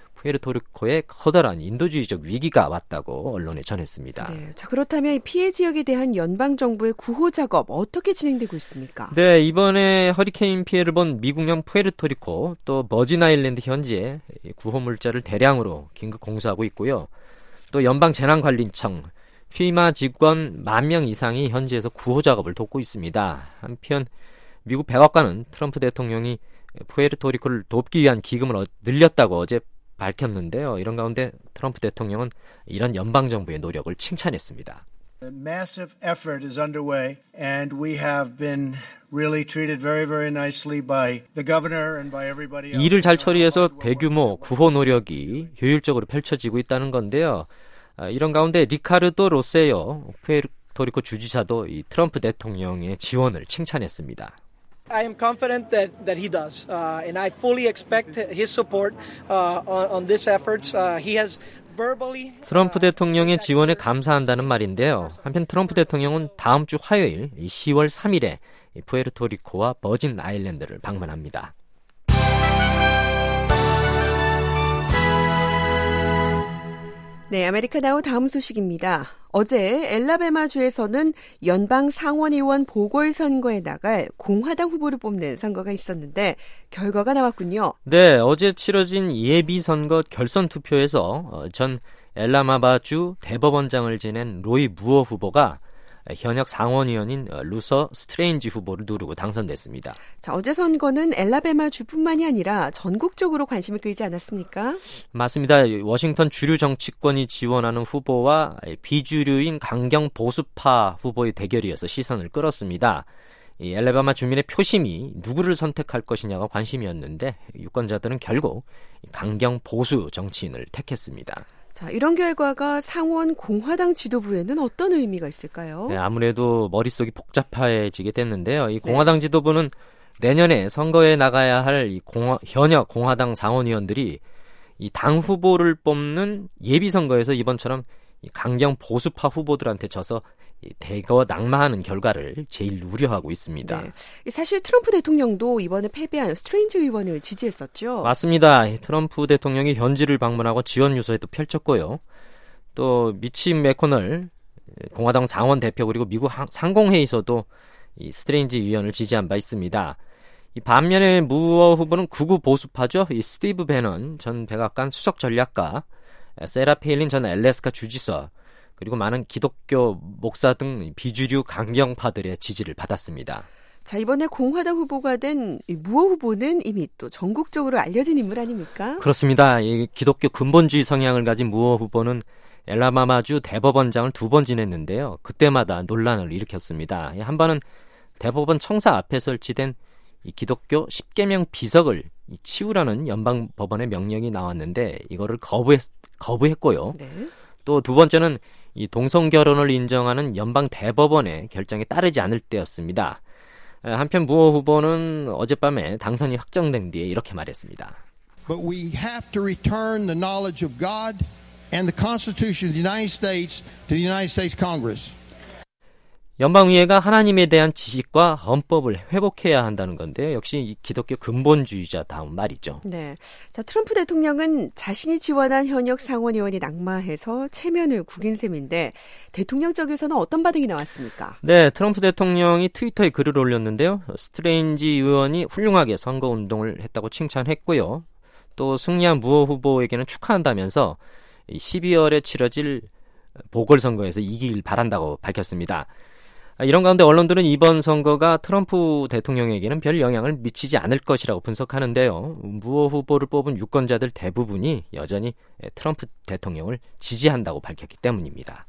푸에르토리코에 커다란 인도주의적 위기가 왔다고 언론에 전했습니다. 네, 자, 그렇다면 이 피해 지역에 대한 연방정부의 구호 작업 어떻게 진행되고 있습니까? 네, 이번에 허리케인 피해를 본 미국령 푸에르토리코 또 버진 아일랜드 현지에 구호 물자를 대량으로 긴급 공수하고 있고요. 또 연방재난관리청, 피마 직원 10,000명 이상이 현지에서 구호 작업을 돕고 있습니다. 한편 미국 백악관은 트럼프 대통령이 푸에르토리코를 돕기 위한 기금을 늘렸다고 어제 밝혔는데요. 이런 가운데 트럼프 대통령은 이런 연방정부의 노력을 칭찬했습니다. A massive effort is underway, and we have been really treated very, very nicely by the governor and by everybody else. 일을 잘 처리해서 대규모 구호 노력이 효율적으로 펼쳐지고 있다는 건데요. 이런 가운데 리카르도 로세요 푸에르토리코 주지사도 이 트럼프 대통령의 지원을 칭찬했습니다. I am confident that he does, and I fully expect his support on this efforts. He has verbally. 트럼프 대통령의 지원에 감사한다는 말인데요. 한편 트럼프 대통령은 다음 주 화요일 10월 3일에 푸에르토리코와 버진 아일랜드를 방문합니다. 네, 아메리카나우 다음 소식입니다. 어제 엘라베마주에서는 연방 상원의원 보궐선거에 나갈 공화당 후보를 뽑는 선거가 있었는데 결과가 나왔군요. 네, 어제 치러진 예비선거 결선 투표에서 전 엘라바마주 대법원장을 지낸 로이 무어 후보가 현역 상원의원인 루서 스트레인지 후보를 누르고 당선됐습니다. 자, 어제 선거는 엘라베마주뿐만이 아니라 전국적으로 관심을 끌지 않았습니까? 맞습니다. 워싱턴 주류 정치권이 지원하는 후보와 비주류인 강경 보수파 후보의 대결이어서 시선을 끌었습니다. 이 엘라바마 주민의 표심이 누구를 선택할 것이냐가 관심이었는데 유권자들은 결국 강경 보수 정치인을 택했습니다. 자, 이런 결과가 상원 공화당 지도부에는 어떤 의미가 있을까요? 네, 아무래도 머릿속이 복잡해지게 됐는데요. 이 공화당 지도부는 내년에 선거에 나가야 할 이 현역 공화당 상원의원들이 이 당 후보를 뽑는 예비선거에서 이번처럼 이 강경 보수파 후보들한테 져서 대거 낙마하는 결과를 제일 우려하고 있습니다. 네. 사실 트럼프 대통령도 이번에 패배한 스트레인지 의원을 지지했었죠. 맞습니다. 트럼프 대통령이 현지를 방문하고 지원 유서에도 펼쳤고요. 또 미치 매코널 공화당 상원 대표 그리고 미국 상공회의에서도 이 스트레인지 의원을 지지한 바 있습니다. 이 반면에 무어 후보는 극우 보수파죠. 이 스티브 배넌 전 백악관 수석 전략가, 세라 페일린 전 알래스카 주지사 그리고 많은 기독교 목사 등 비주류 강경파들의 지지를 받았습니다. 자, 이번에 공화당 후보가 된 무어 후보는 이미 또 전국적으로 알려진 인물 아닙니까? 그렇습니다. 이 기독교 근본주의 성향을 가진 무어 후보는 엘라바마주 대법원장을 2번 지냈는데요. 그때마다 논란을 일으켰습니다. 한 번은 대법원 청사 앞에 설치된 이 기독교 10계명 비석을 치우라는 연방법원의 명령이 나왔는데 이거를 거부했고요. 네. 또 두 번째는 이 동성결혼을 인정하는 연방 대법원의 결정에 따르지 않을 때였습니다. 한편 무어 후보는 어젯밤에 당선이 확정된 뒤에 이렇게 말했습니다. But we have to return the knowledge of God and the Constitution of the United States to the United States Congress. 연방의회가 하나님에 대한 지식과 헌법을 회복해야 한다는 건데요. 역시 이 기독교 근본주의자다운 말이죠. 네, 자 트럼프 대통령은 자신이 지원한 현역 상원의원이 낙마해서 체면을 구긴 셈인데 대통령 쪽에서는 어떤 반응이 나왔습니까? 네, 트럼프 대통령이 트위터에 글을 올렸는데요. 스트레인지 의원이 훌륭하게 선거운동을 했다고 칭찬했고요. 또 승리한 무어 후보에게는 축하한다면서 12월에 치러질 보궐선거에서 이기길 바란다고 밝혔습니다. 이런 가운데 언론들은 이번 선거가 트럼프 대통령에게는 별 영향을 미치지 않을 것이라고 분석하는데요. 무어 후보를 뽑은 유권자들 대부분이 여전히 트럼프 대통령을 지지한다고 밝혔기 때문입니다.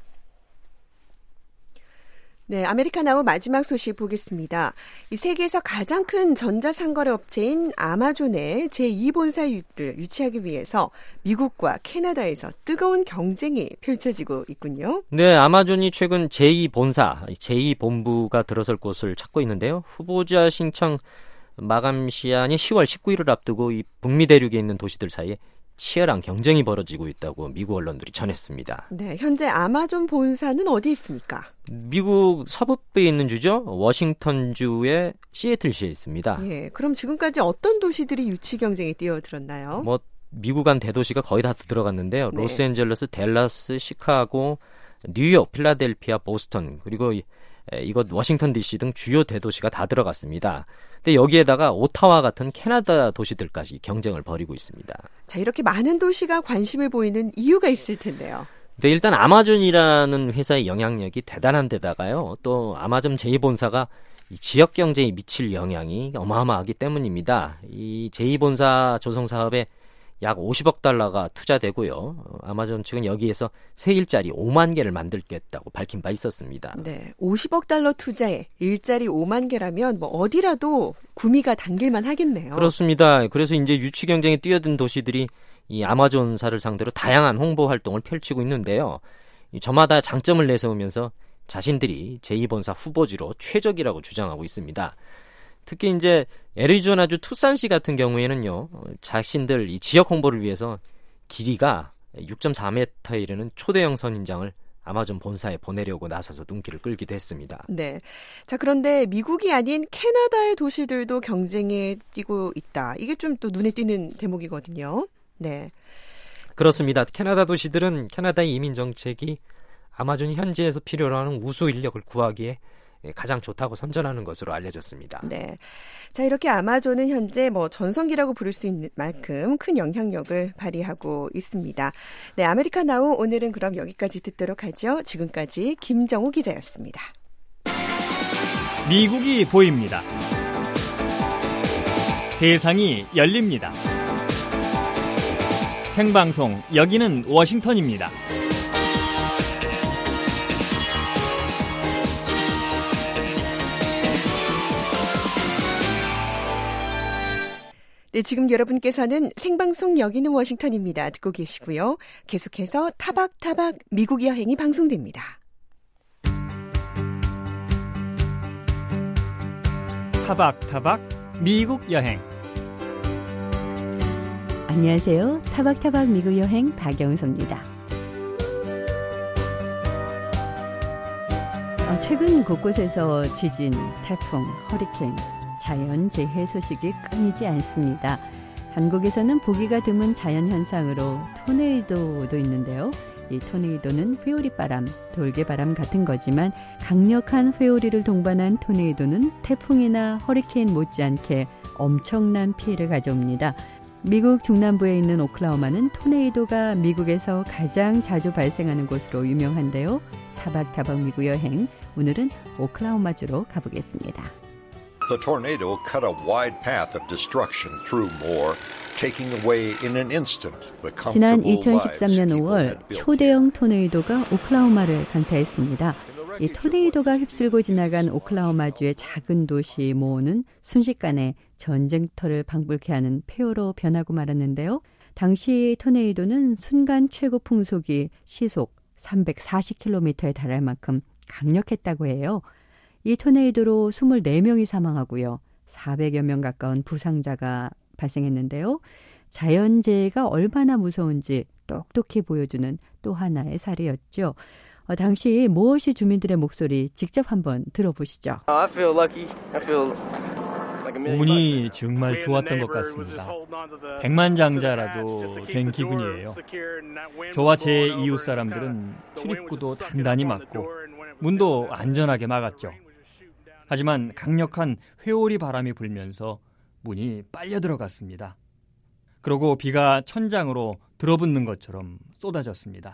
네, 아메리카나우 마지막 소식 보겠습니다. 이 세계에서 가장 큰 전자상거래 업체인 아마존의 제2본사를 유치하기 위해서 미국과 캐나다에서 뜨거운 경쟁이 펼쳐지고 있군요. 네, 아마존이 최근 제2본사, 제2본부가 들어설 곳을 찾고 있는데요. 후보자 신청 마감 시한이 10월 19일을 앞두고 이 북미 대륙에 있는 도시들 사이에 치열한 경쟁이 벌어지고 있다고 미국 언론들이 전했습니다. 네, 현재 아마존 본사는 어디 있습니까? 미국 서부부에 있는 주죠. 워싱턴주의 시애틀시에 있습니다. 예, 그럼 지금까지 어떤 도시들이 유치 경쟁에 뛰어들었나요? 미국 안 대도시가 거의 다 들어갔는데요. 네. 로스앤젤레스, 댈러스, 시카고, 뉴욕, 필라델피아, 보스턴, 그리고 이곳 워싱턴 DC 등 주요 대도시가 다 들어갔습니다. 근데 여기에다가 오타와 같은 캐나다 도시들까지 경쟁을 벌이고 있습니다. 자, 이렇게 많은 도시가 관심을 보이는 이유가 있을 텐데요. 네, 일단 아마존이라는 회사의 영향력이 대단한 데다가요. 또 아마존 제2본사가 이 지역 경제에 미칠 영향이 어마어마하기 때문입니다. 이 제2본사 조성 사업에 약 50억 달러가 투자되고요. 아마존 측은 여기에서 새 일자리 5만 개를 만들겠다고 밝힌 바 있었습니다. 네, 50억 달러 투자에 일자리 5만 개라면 어디라도 구미가 당길만 하겠네요. 그렇습니다. 그래서 이제 유치 경쟁에 뛰어든 도시들이 이 아마존사를 상대로 다양한 홍보 활동을 펼치고 있는데요. 저마다 장점을 내세우면서 자신들이 제2본사 후보지로 최적이라고 주장하고 있습니다. 특히 이제 애리조나주 투싼시 같은 경우에는요, 자신들 이 지역 홍보를 위해서 길이가 6.4m에 이르는 초대형 선인장을 아마존 본사에 보내려고 나서서 눈길을 끌기도 했습니다. 네. 자, 그런데 미국이 아닌 캐나다의 도시들도 경쟁에 뛰고 있다. 이게 좀 또 눈에 띄는 대목이거든요. 네. 그렇습니다. 캐나다 도시들은 캐나다의 이민 정책이 아마존이 현지에서 필요로 하는 우수 인력을 구하기에 가장 좋다고 선전하는 것으로 알려졌습니다. 네. 자, 이렇게 아마존은 현재 전성기라고 부를 수 있는 만큼 큰 영향력을 발휘하고 있습니다. 네, 아메리카 나우 오늘은 그럼 여기까지 듣도록 하죠. 지금까지 김정우 기자였습니다. 미국이 보입니다. 세상이 열립니다. 생방송 여기는 워싱턴입니다. 네, 지금 여러분께서는 생방송 여기는 워싱턴입니다. 듣고 계시고요. 계속해서 타박타박 미국 여행이 방송됩니다. 타박타박 미국 여행. 안녕하세요. 타박타박 미국 여행 박영서입니다. 최근 곳곳에서 지진, 태풍, 허리케인, 자연재해 소식이 끊이지 않습니다. 한국에서는 보기가 드문 자연현상으로 토네이도도 있는데요. 이 토네이도는 회오리바람, 돌개바람 같은 거지만 강력한 회오리를 동반한 토네이도는 태풍이나 허리케인 못지않게 엄청난 피해를 가져옵니다. 미국 중남부에 있는 오클라호마는 토네이도가 미국에서 가장 자주 발생하는 곳으로 유명한데요. 타박타박 미국 여행, 오늘은 오클라호마주로 가보겠습니다. The tornado cut a wide path of destruction through Moore, taking away in an instant the 지난 comfortable 2013년 5월 초대형 토네이도가 오클라호마를 강타했습니다. 이 토네이도가 휩쓸고 지나간 오클라호마주의 작은 도시 모어는 순식간에 전쟁터를 방불케 하는 폐허로 변하고 말았는데요. 당시 토네이도는 순간 최고 풍속이 시속 340km에 달할 만큼 강력했다고 해요. 이 토네이도로 24명이 사망하고요. 400여 명 가까운 부상자가 발생했는데요. 자연재해가 얼마나 무서운지 똑똑히 보여주는 또 하나의 사례였죠. 당시 모어시 주민들의 목소리 직접 한번 들어보시죠. 운이 정말 좋았던 것 같습니다. 백만장자라도 된 기분이에요. 저와 제 이웃 사람들은 출입구도 단단히 막고 문도 안전하게 막았죠. 하지만 강력한 회오리 바람이 불면서 문이 빨려 들어갔습니다. 그러고 비가 천장으로 들어붙는 것처럼 쏟아졌습니다.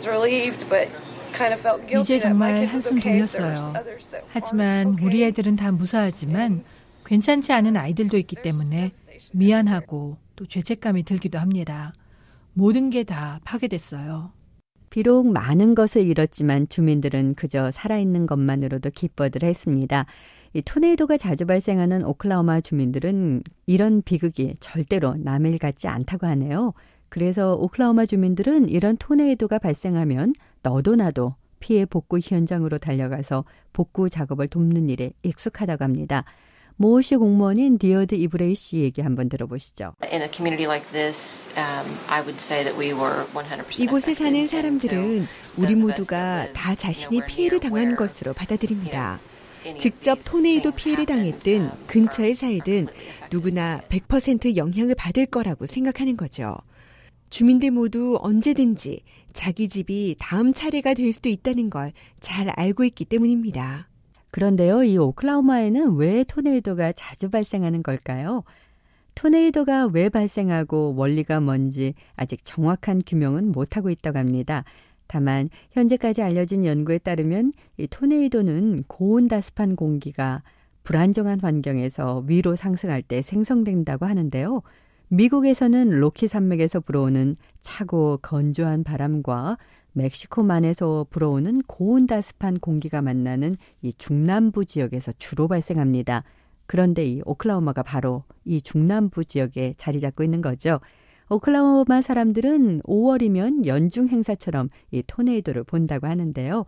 이제 정말 한숨 돌렸어요. 하지만 우리 애들은 다 무사하지만 괜찮지 않은 아이들도 있기 때문에 미안하고 또 죄책감이 들기도 합니다. 모든 게 다 파괴됐어요. 비록 많은 것을 잃었지만 주민들은 그저 살아있는 것만으로도 기뻐들 했습니다. 이 토네이도가 자주 발생하는 오클라호마 주민들은 이런 비극이 절대로 남의 일 같지 않다고 하네요. 그래서 오클라호마 주민들은 이런 토네이도가 발생하면 너도 나도 피해 복구 현장으로 달려가서 복구 작업을 돕는 일에 익숙하다고 합니다. 모어시 공무원인 디어드 이브레이 씨 얘기 한번 들어보시죠. 이곳에 사는 사람들은 우리 모두가 다 자신이 피해를 당한 것으로 받아들입니다. 직접 토네이도 피해를 당했든 근처에 살든 누구나 100% 영향을 받을 거라고 생각하는 거죠. 주민들 모두 언제든지 자기 집이 다음 차례가 될 수도 있다는 걸 잘 알고 있기 때문입니다. 그런데요, 이 오클라호마에는 왜 토네이도가 자주 발생하는 걸까요? 토네이도가 왜 발생하고 원리가 뭔지 아직 정확한 규명은 못하고 있다고 합니다. 다만 현재까지 알려진 연구에 따르면 이 토네이도는 고온다습한 공기가 불안정한 환경에서 위로 상승할 때 생성된다고 하는데요. 미국에서는 로키 산맥에서 불어오는 차고 건조한 바람과 멕시코만에서 불어오는 고온다습한 공기가 만나는 이 중남부 지역에서 주로 발생합니다. 그런데 이 오클라호마가 바로 이 중남부 지역에 자리 잡고 있는 거죠. 오클라호마 사람들은 5월이면 연중 행사처럼 이 토네이도를 본다고 하는데요.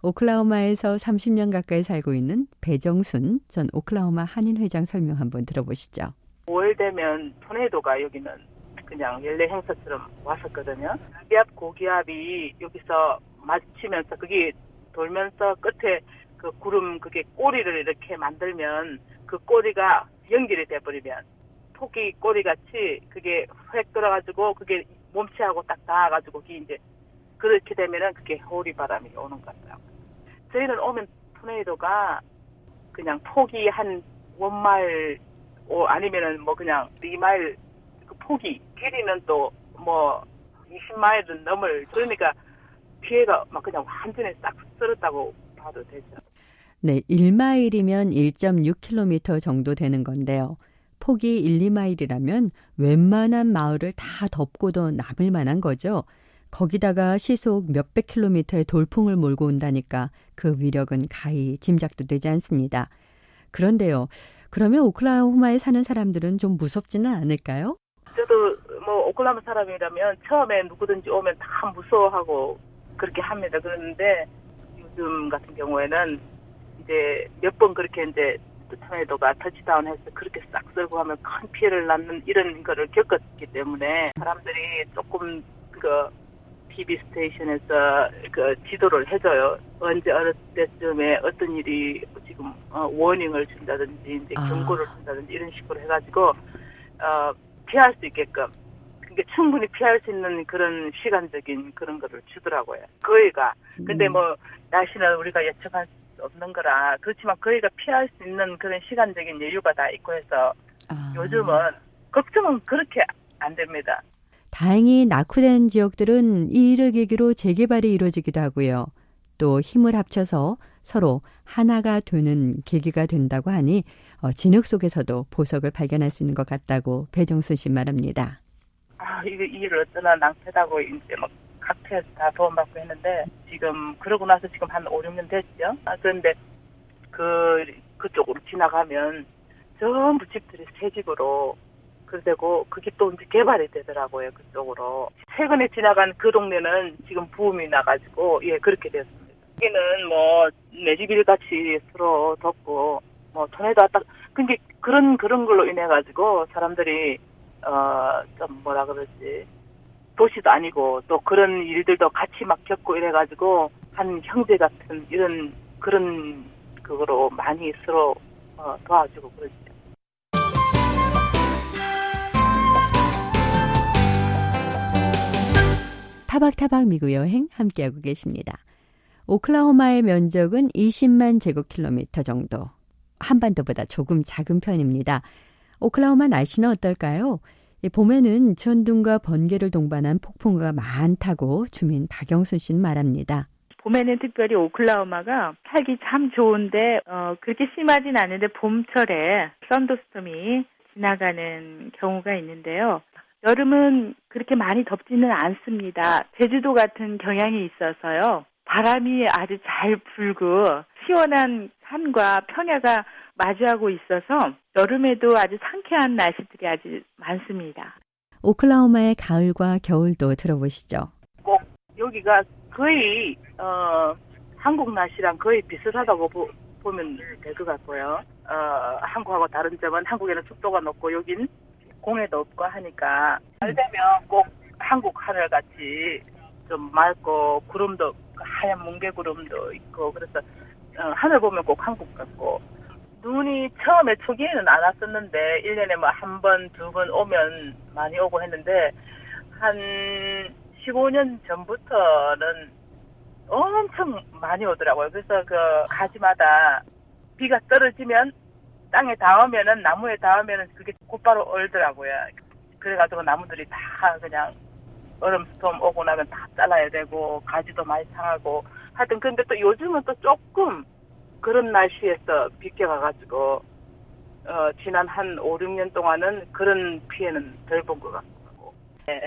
오클라호마에서 30년 가까이 살고 있는 배정순 전 오클라호마 한인회장 설명 한번 들어보시죠. 5월 되면 토네이도가 여기는 그냥 연례 행사처럼 왔었거든요. 기압 고기압이 여기서 마주치면서 그게 돌면서 끝에 그 구름 그게 꼬리를 이렇게 만들면 그 꼬리가 연결이 돼버리면 토끼 꼬리 같이 그게 획 들어가지고 그게 몸체하고 딱 닿아가지고 그게 이제 그렇게 되면은 그게 호리 바람이 오는 것 같아요. 저희는 오면 토네이도가 그냥 폭이 한 1마일 아니면은 뭐 그냥 2마일 그 폭이 길이는 또 뭐 20마일은 넘을 그러니까 피해가 막 그냥 완전히 싹 쓸었다고 봐도 되죠. 네, 1마일이면 1.6km 정도 되는 건데요. 폭이 1, 2마일이라면 웬만한 마을을 다 덮고도 남을 만한 거죠. 거기다가 시속 몇백 킬로미터의 돌풍을 몰고 온다니까 그 위력은 가히 짐작도 되지 않습니다. 그런데요, 그러면 오클라호마에 사는 사람들은 좀 무섭지는 않을까요? 저도 뭐 오클라호마 사람이라면 처음에 누구든지 오면 다 무서워하고 그렇게 합니다. 그런데 요즘 같은 경우에는 이제 몇 번 그렇게 이제 토네이도가 터치다운해서 그렇게 싹 쓸고 하면 큰 피해를 낳는 이런 거를 겪었기 때문에 사람들이 조금 그 TV 스테이션에서 그 지도를 해줘요. 언제 어느 때쯤에 어떤 일이 지금 워닝을 준다든지 이제 경고를 준다든지 이런 식으로 해가지고 피할 수 있게끔 그게 충분히 피할 수 있는 그런 시간적인 그런 거를 주더라고요. 거의가. 근데 뭐 날씨는 우리가 예측할 수 없는 거라 그렇지만 거의가 피할 수 있는 그런 시간적인 여유가 다 있고 해서 요즘은 걱정은 그렇게 안 됩니다. 다행히 낙후된 지역들은 이 일을 계기로 재개발이 이루어지기도 하고요. 또 힘을 합쳐서 서로 하나가 되는 계기가 된다고 하니 진흙 속에서도 보석을 발견할 수 있는 것 같다고 배정순 씨 말합니다. 이 일을 어쩌나 낭패다고 이제 막 각처에서 다 도움받고 했는데 지금 그러고 나서 지금 한 5, 6년 됐죠. 그런데 그쪽으로 지나가면 전부 집들이 새 집으로 그리고 그게 또 이제 개발이 되더라고요. 그쪽으로. 최근에 지나간 그 동네는 지금 부음이 나가지고 그렇게 됐습니다. 여기는 뭐 내 집 일같이 서로 덮고 뭐 토네이도 왔다. 근데 그런 걸로 인해 가지고 사람들이 좀 뭐라 그러지 도시도 아니고 또 그런 일들도 같이 막 겪고 이래 가지고 한 형제 같은 이런 그런 그거로 많이 서로 도와주고 그러죠. 타박타박 미국 여행 함께하고 계십니다. 오클라호마의 면적은 20만 제곱킬로미터 정도. 한반도보다 조금 작은 편입니다. 오클라호마 날씨는 어떨까요? 봄에는 천둥과 번개를 동반한 폭풍우가 많다고 주민 박영순 씨는 말합니다. 봄에는 특별히 오클라호마가 살기 참 좋은데 그렇게 심하진 않은데 봄철에 썬더스톰이 지나가는 경우가 있는데요. 여름은 그렇게 많이 덥지는 않습니다. 제주도 같은 경향이 있어서요. 바람이 아주 잘 불고 시원한 산과 평야가 마주하고 있어서 여름에도 아주 상쾌한 날씨들이 아주 많습니다. 오클라호마의 가을과 겨울도 들어보시죠. 꼭 여기가 거의 한국 날씨랑 거의 비슷하다고 보면 될 것 같고요. 한국하고 다른 점은 한국에는 습도가 높고 여긴 공해도 없고 하니까 잘 되면 꼭 한국 하늘같이 좀 맑고 구름도 하얀 뭉게구름도 있고 그래서 하늘 보면 꼭 한국 같고 눈이 처음에 초기에는 안 왔었는데 1년에 뭐 한 번, 두 번 오면 많이 오고 했는데 한 15년 전부터는 엄청 많이 오더라고요. 그래서 그 가지마다 비가 떨어지면 땅에 닿으면은 나무에 닿으면은 그게 곧바로 얼더라고요. 그래가지고 나무들이 다 그냥 얼음 스톰 오고 나면 다 잘라야 되고 가지도 많이 상하고 하여튼 근데 또 요즘은 또 조금 그런 날씨에서 비껴가가지고 지난 한 5, 6년 동안은 그런 피해는 덜 본 것 같고. 네.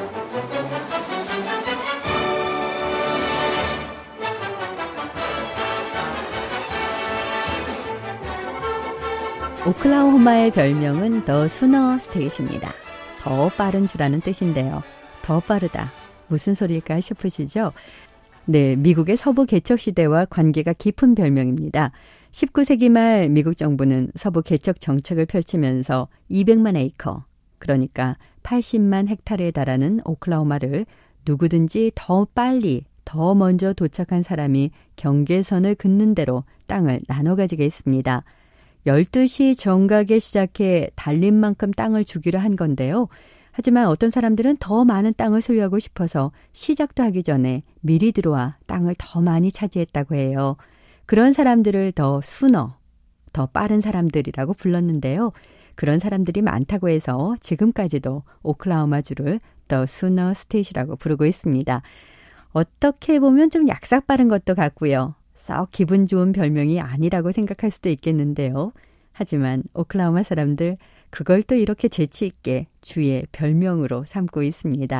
오클라호마의 별명은 더 수너 스테이트입니다. 더 빠른 주라는 뜻인데요. 더 빠르다. 무슨 소리일까 싶으시죠? 네, 미국의 서부 개척 시대와 관계가 깊은 별명입니다. 19세기 말 미국 정부는 서부 개척 정책을 펼치면서 200만 에이커, 그러니까 80만 헥타르에 달하는 오클라호마를 누구든지 더 빨리, 더 먼저 도착한 사람이 경계선을 긋는 대로 땅을 나눠 가지게 했습니다. 12시 정각에 시작해 달린 만큼 땅을 주기로 한 건데요. 하지만 어떤 사람들은 더 많은 땅을 소유하고 싶어서 시작도 하기 전에 미리 들어와 땅을 더 많이 차지했다고 해요. 그런 사람들을 더 수너, 더 빠른 사람들이라고 불렀는데요. 그런 사람들이 많다고 해서 지금까지도 오클라호마주를 더 수너 스테이트라고 부르고 있습니다. 어떻게 보면 좀 약삭 빠른 것도 같고요. 썩 기분 좋은 별명이 아니라고 생각할 수도 있겠는데요. 하지만 오클라호마 사람들 그걸 또 이렇게 재치 있게 주의 별명으로 삼고 있습니다.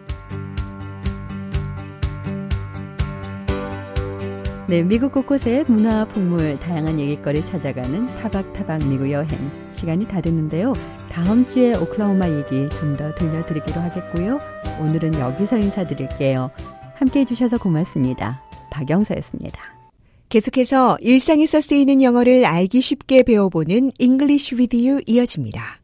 네, 미국 곳곳의 문화, 풍물, 다양한 얘기거리 찾아가는 타박타박 미국 여행 시간이 다 됐는데요. 다음 주에 오클라호마 얘기 좀 더 들려드리기로 하겠고요. 오늘은 여기서 인사드릴게요. 함께해 주셔서 고맙습니다. 박영서였습니다. 계속해서 일상에서 쓰이는 영어를 알기 쉽게 배워보는 English with You 이어집니다.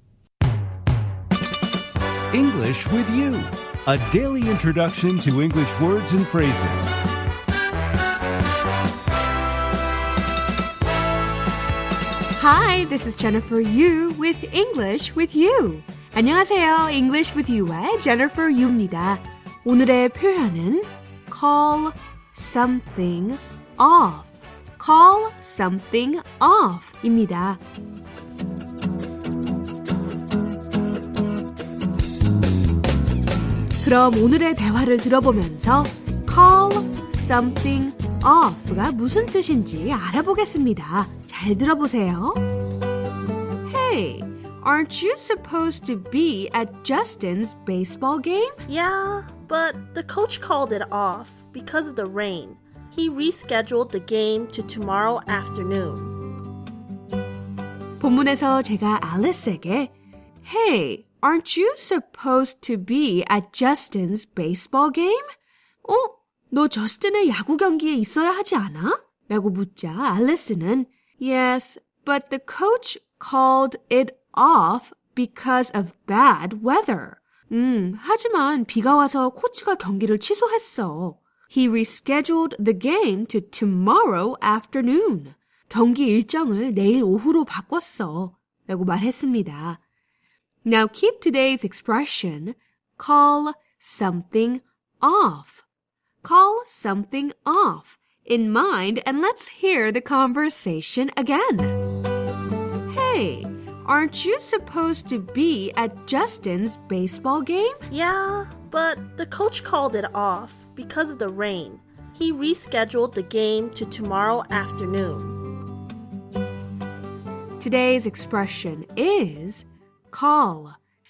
English with You, a daily introduction to English words and phrases. Hi, this is Jennifer Yu with English with You. 안녕하세요. English with You의 Jennifer Yu입니다. 오늘의 표현은 call something off. call something off 입니다. 그럼 오늘의 대화를 들어보면서 call something off가 무슨 뜻인지 알아보겠습니다. 잘 들어보세요. Hey, aren't you supposed to be at Justin's baseball game? Yeah, but the coach called it off because of the rain. He rescheduled the game to tomorrow afternoon. 본문에서 제가 앨리스에게 Hey, aren't you supposed to be at Justin's baseball game? 너 저스틴의 야구 경기에 있어야 하지 않아? 라고 묻자 앨리스는 Yes, but the coach called it off because of bad weather. 하지만 비가 와서 코치가 경기를 취소했어. He rescheduled the game to tomorrow afternoon. 경기 일정을 내일 오후로 바꿨어. 라고 말했습니다. Now keep today's expression, call something off. Call something off in mind and let's hear the conversation again. Hey, aren't you supposed to be at Justin's baseball game? Yeah, but the coach called it off because of the rain. He rescheduled the game to tomorrow afternoon. Today's expression is call.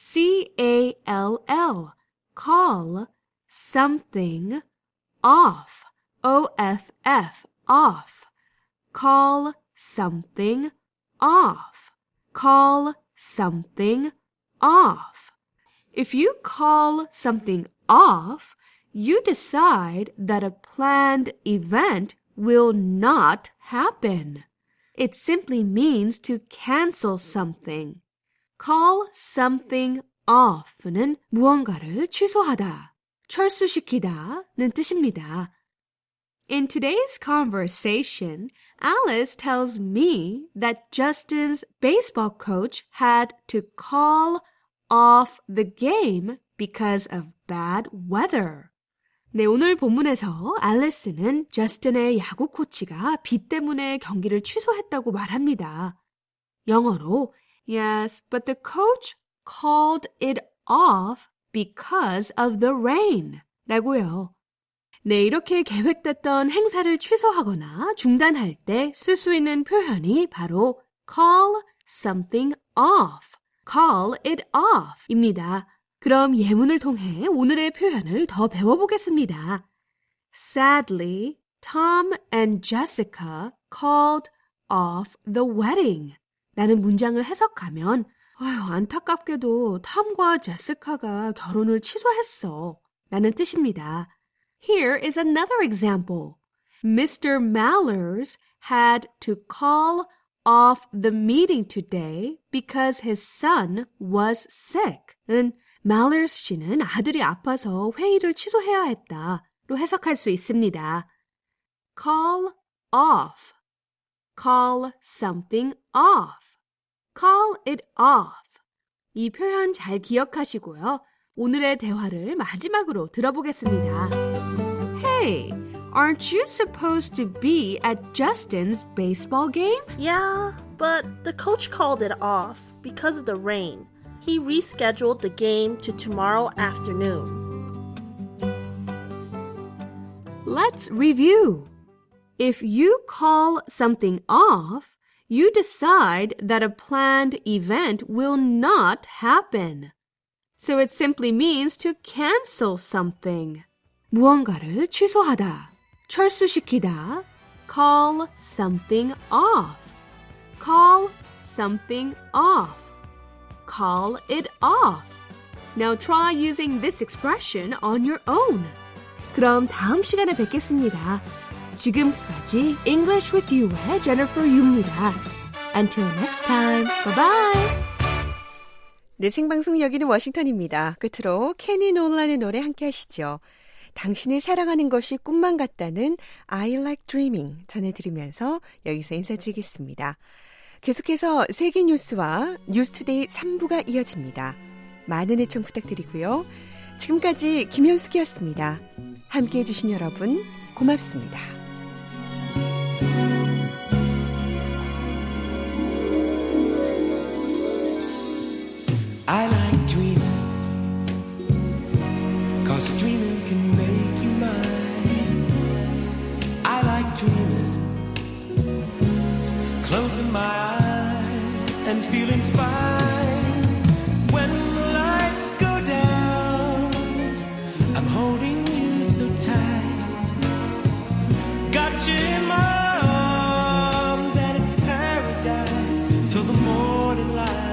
C-A-L-L. Call something off. O-F-F. Off. Call something off. Call something off. If you call something off, you decide that a planned event will not happen. It simply means to cancel something. Call something off는 무언가를 취소하다, 철수시키다는 뜻입니다. In today's conversation, Alice tells me that Justin's baseball coach had to call off the game because of bad weather. 네, 오늘 본문에서 앨리스는 저스틴의 야구 코치가 비 때문에 경기를 취소했다고 말합니다. 영어로 Yes, but the coach called it off because of the rain 라고요. 네, 이렇게 계획됐던 행사를 취소하거나 중단할 때 쓸 수 있는 표현이 바로 call something off, call it off 입니다. 그럼 예문을 통해 오늘의 표현을 더 배워보겠습니다. Sadly, Tom and Jessica called off the wedding 라는 문장을 해석하면 안타깝게도 탐과 제시카가 결혼을 취소했어 라는 뜻입니다. Here is another example. Mr. Mallers had to call off the meeting today because his son was sick. 은 Mallers 씨는 아들이 아파서 회의를 취소해야 했다로 해석할 수 있습니다. Call off. Call something off. Call it off. 이 표현 잘 기억하시고요. 오늘의 대화를 마지막으로 들어보겠습니다. Hey, aren't you supposed to be at Justin's baseball game? Yeah, but the coach called it off because of the rain. He rescheduled the game to tomorrow afternoon. Let's review. If you call something off, you decide that a planned event will not happen. So it simply means to cancel something. 무언가를 취소하다, 철수시키다. Call something off. Call something off. Call it off. Now try using this expression on your own. 그럼 다음 시간에 뵙겠습니다. 지금까지 English with You의 Jennifer Yu입니다. Until next time. Bye-bye. 네, 생방송 여기는 워싱턴입니다. 끝으로 케니 놀란의 노래 함께 하시죠. 당신을 사랑하는 것이 꿈만 같다는 I Like Dreaming 전해드리면서 여기서 인사드리겠습니다. 계속해서 세계 뉴스와 뉴스투데이 3부가 이어집니다. 많은 애청 부탁드리고요. 지금까지 김현숙이었습니다. 함께해 주신 여러분 고맙습니다. I like dreaming, 'cause dreaming can make you mine. I like dreaming, closing my eyes and feeling fine. When the lights go down, I'm holding you so tight. Got you in my arms and it's paradise till the morning light.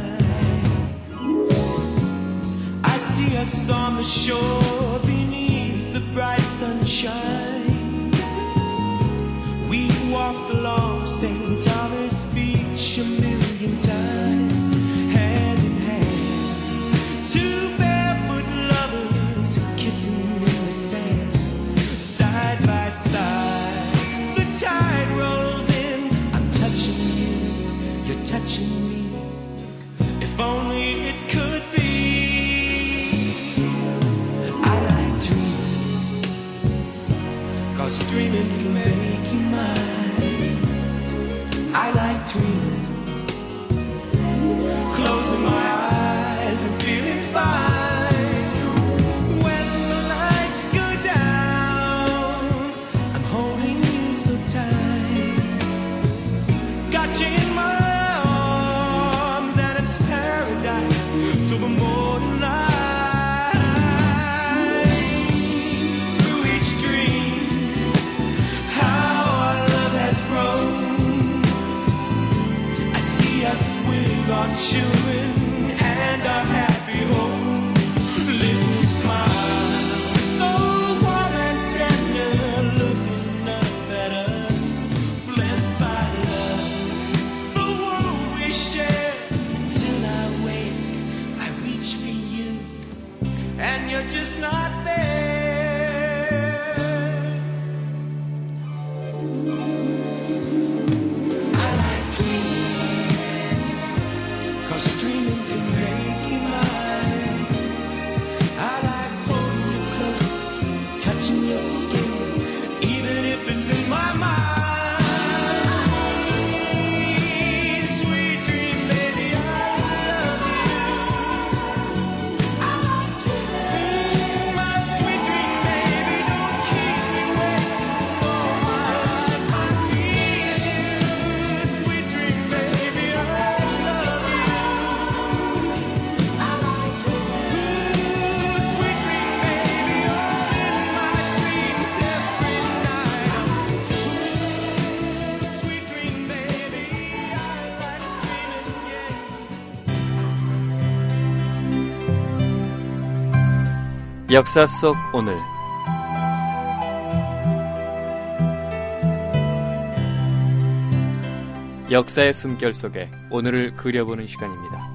Us on the shore beneath the bright sunshine. We walked along St. Thomas Beach a million times, hand in hand. Two barefoot lovers kissing in the sand, side by side. The tide rolls in, I'm touching you, you're touching me. If only it could be. Cause dreaming can make you mine. I like dreaming, closing my eyes and feeling fine. When the lights go down, I'm holding you so tight. Got you in my arms and it's paradise till the morning light. Our children and our happy home, little smile, so warm and tender, looking up at us, blessed by love, the world we share. Until I wake, I reach for you, and you're just not there. 역사 속 오늘 역사의 숨결 속에 오늘을 그려보는 시간입니다.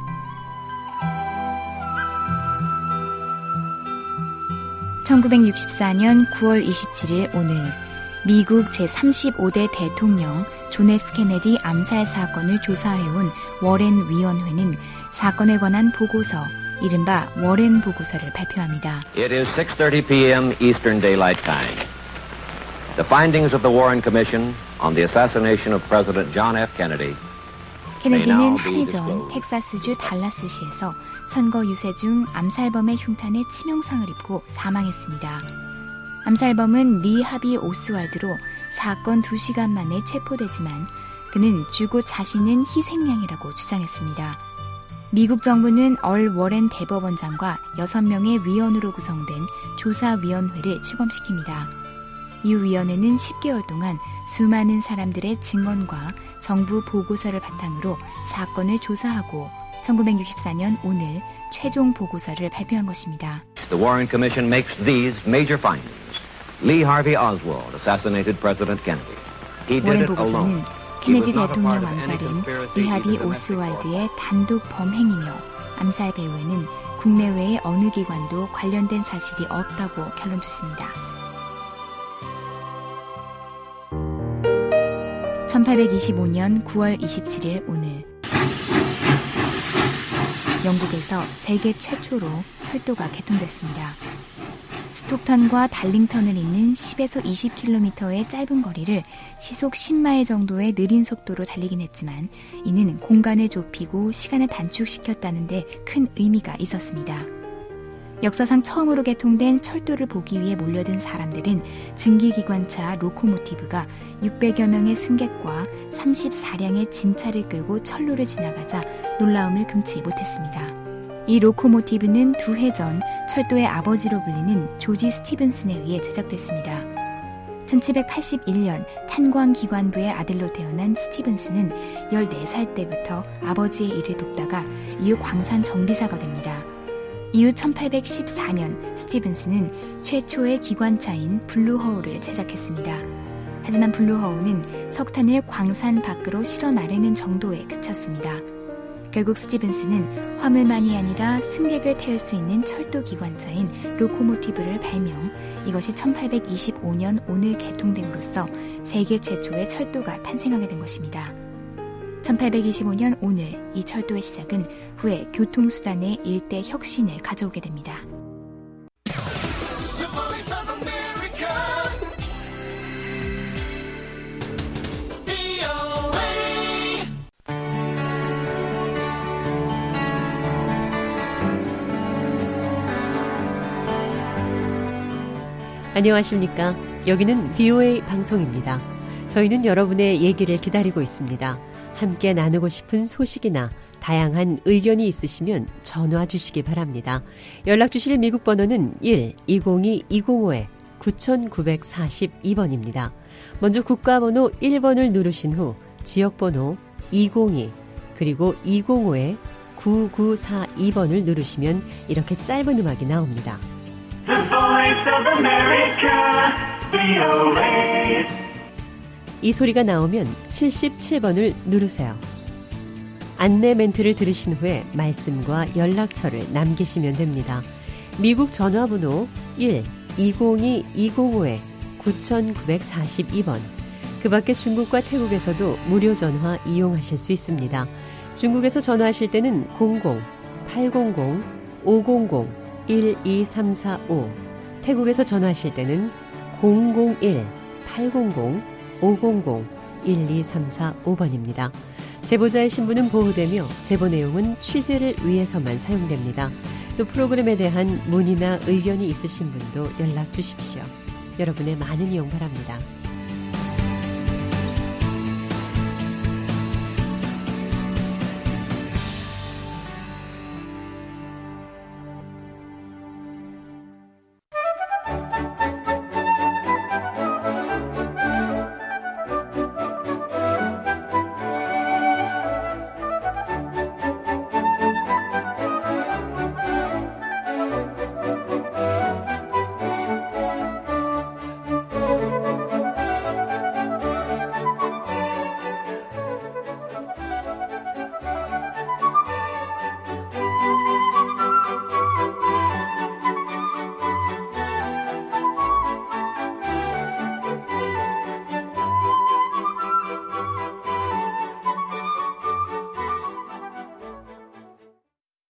(1964년 9월 27일) 오늘 미국 제35대 대통령 존 F 케네디 암살 사건을 조사해온 워렌 위원회는 사건에 관한 보고서, 이른바 워렌 보고서를 발표합니다. It is 6:30 p.m. Eastern Daylight Time. The findings of the Warren Commission on the assassination of President John F. Kennedy. 케네디는 한 해 전 텍사스주 달라스시에서 선거 유세 중 암살범의 흉탄에 치명상을 입고 사망했습니다. 암살범은 리 하비 오스왈드로 사건 2시간 만에 체포되지만 그는 죽고 자신은 희생양이라고 주장했습니다. 미국 정부는 얼 워렌 대법원장과 6명의 위원으로 구성된 조사위원회를 출범시킵니다. 이 위원회는 10개월 동안 수많은 사람들의 증언과 정부 보고서를 바탕으로 사건을 조사하고 1964년 오늘 최종 보고서를 발표한 것입니다. The Warren Commission makes these major findings. Lee Harvey Oswald assassinated President Kennedy. He did 워렌 it 보고서는 alone. 케네디 대통령 암살은 리 하비 오스왈드의 단독 범행이며 암살 배후에는 국내외의 어느 기관도 관련된 사실이 없다고 결론 짓습니다. 1825년 9월 27일 오늘 영국에서 세계 최초로 철도가 개통됐습니다. 스톡턴과 달링턴을 잇는 10에서 20km의 짧은 거리를 시속 10마일 정도의 느린 속도로 달리긴 했지만 이는 공간을 좁히고 시간을 단축시켰다는 데 큰 의미가 있었습니다. 역사상 처음으로 개통된 철도를 보기 위해 몰려든 사람들은 증기기관차 로코모티브가 600여 명의 승객과 34량의 짐차를 끌고 철로를 지나가자 놀라움을 금치 못했습니다. 이 로코모티브는 2해 전 철도의 아버지로 불리는 조지 스티븐슨에 의해 제작됐습니다. 1781년 탄광기관부의 아들로 태어난 스티븐슨은 14살 때부터 아버지의 일을 돕다가 이후 광산 정비사가 됩니다. 이후 1814년 스티븐슨은 최초의 기관차인 블루허울을 제작했습니다. 하지만 블루허울은 석탄을 광산 밖으로 실어 나르는 정도에 그쳤습니다. 결국 스티븐슨은 화물만이 아니라 승객을 태울 수 있는 철도 기관차인 로코모티브를 발명, 이것이 1825년 오늘 개통됨으로써 세계 최초의 철도가 탄생하게 된 것입니다. 1825년 오늘 이 철도의 시작은 후에 교통수단의 일대 혁신을 가져오게 됩니다. 안녕하십니까? 여기는 VOA 방송입니다. 저희는 여러분의 얘기를 기다리고 있습니다. 함께 나누고 싶은 소식이나 다양한 의견이 있으시면 전화 주시기 바랍니다. 연락 주실 미국 번호는 1-202-250-9942번입니다. 먼저 국가번호 1번을 누르신 후 지역번호 202 그리고 205-9942번을 누르시면 이렇게 짧은 음악이 나옵니다. The Voice of America, VOA. 이 소리가 나오면 77번을 누르세요. 안내 멘트를 들으신 후에 말씀과 연락처를 남기시면 됩니다. 미국 전화번호 1-202-205-9942번. 그 밖에 중국과 태국에서도 무료 전화 이용하실 수 있습니다. 중국에서 전화하실 때는 00-800-500-12345, 태국에서 전화하실 때는 001-800-500-12345번입니다. 제보자의 신분은 보호되며 제보 내용은 취재를 위해서만 사용됩니다. 또 프로그램에 대한 문의나 의견이 있으신 분도 연락 주십시오. 여러분의 많은 이용 바랍니다.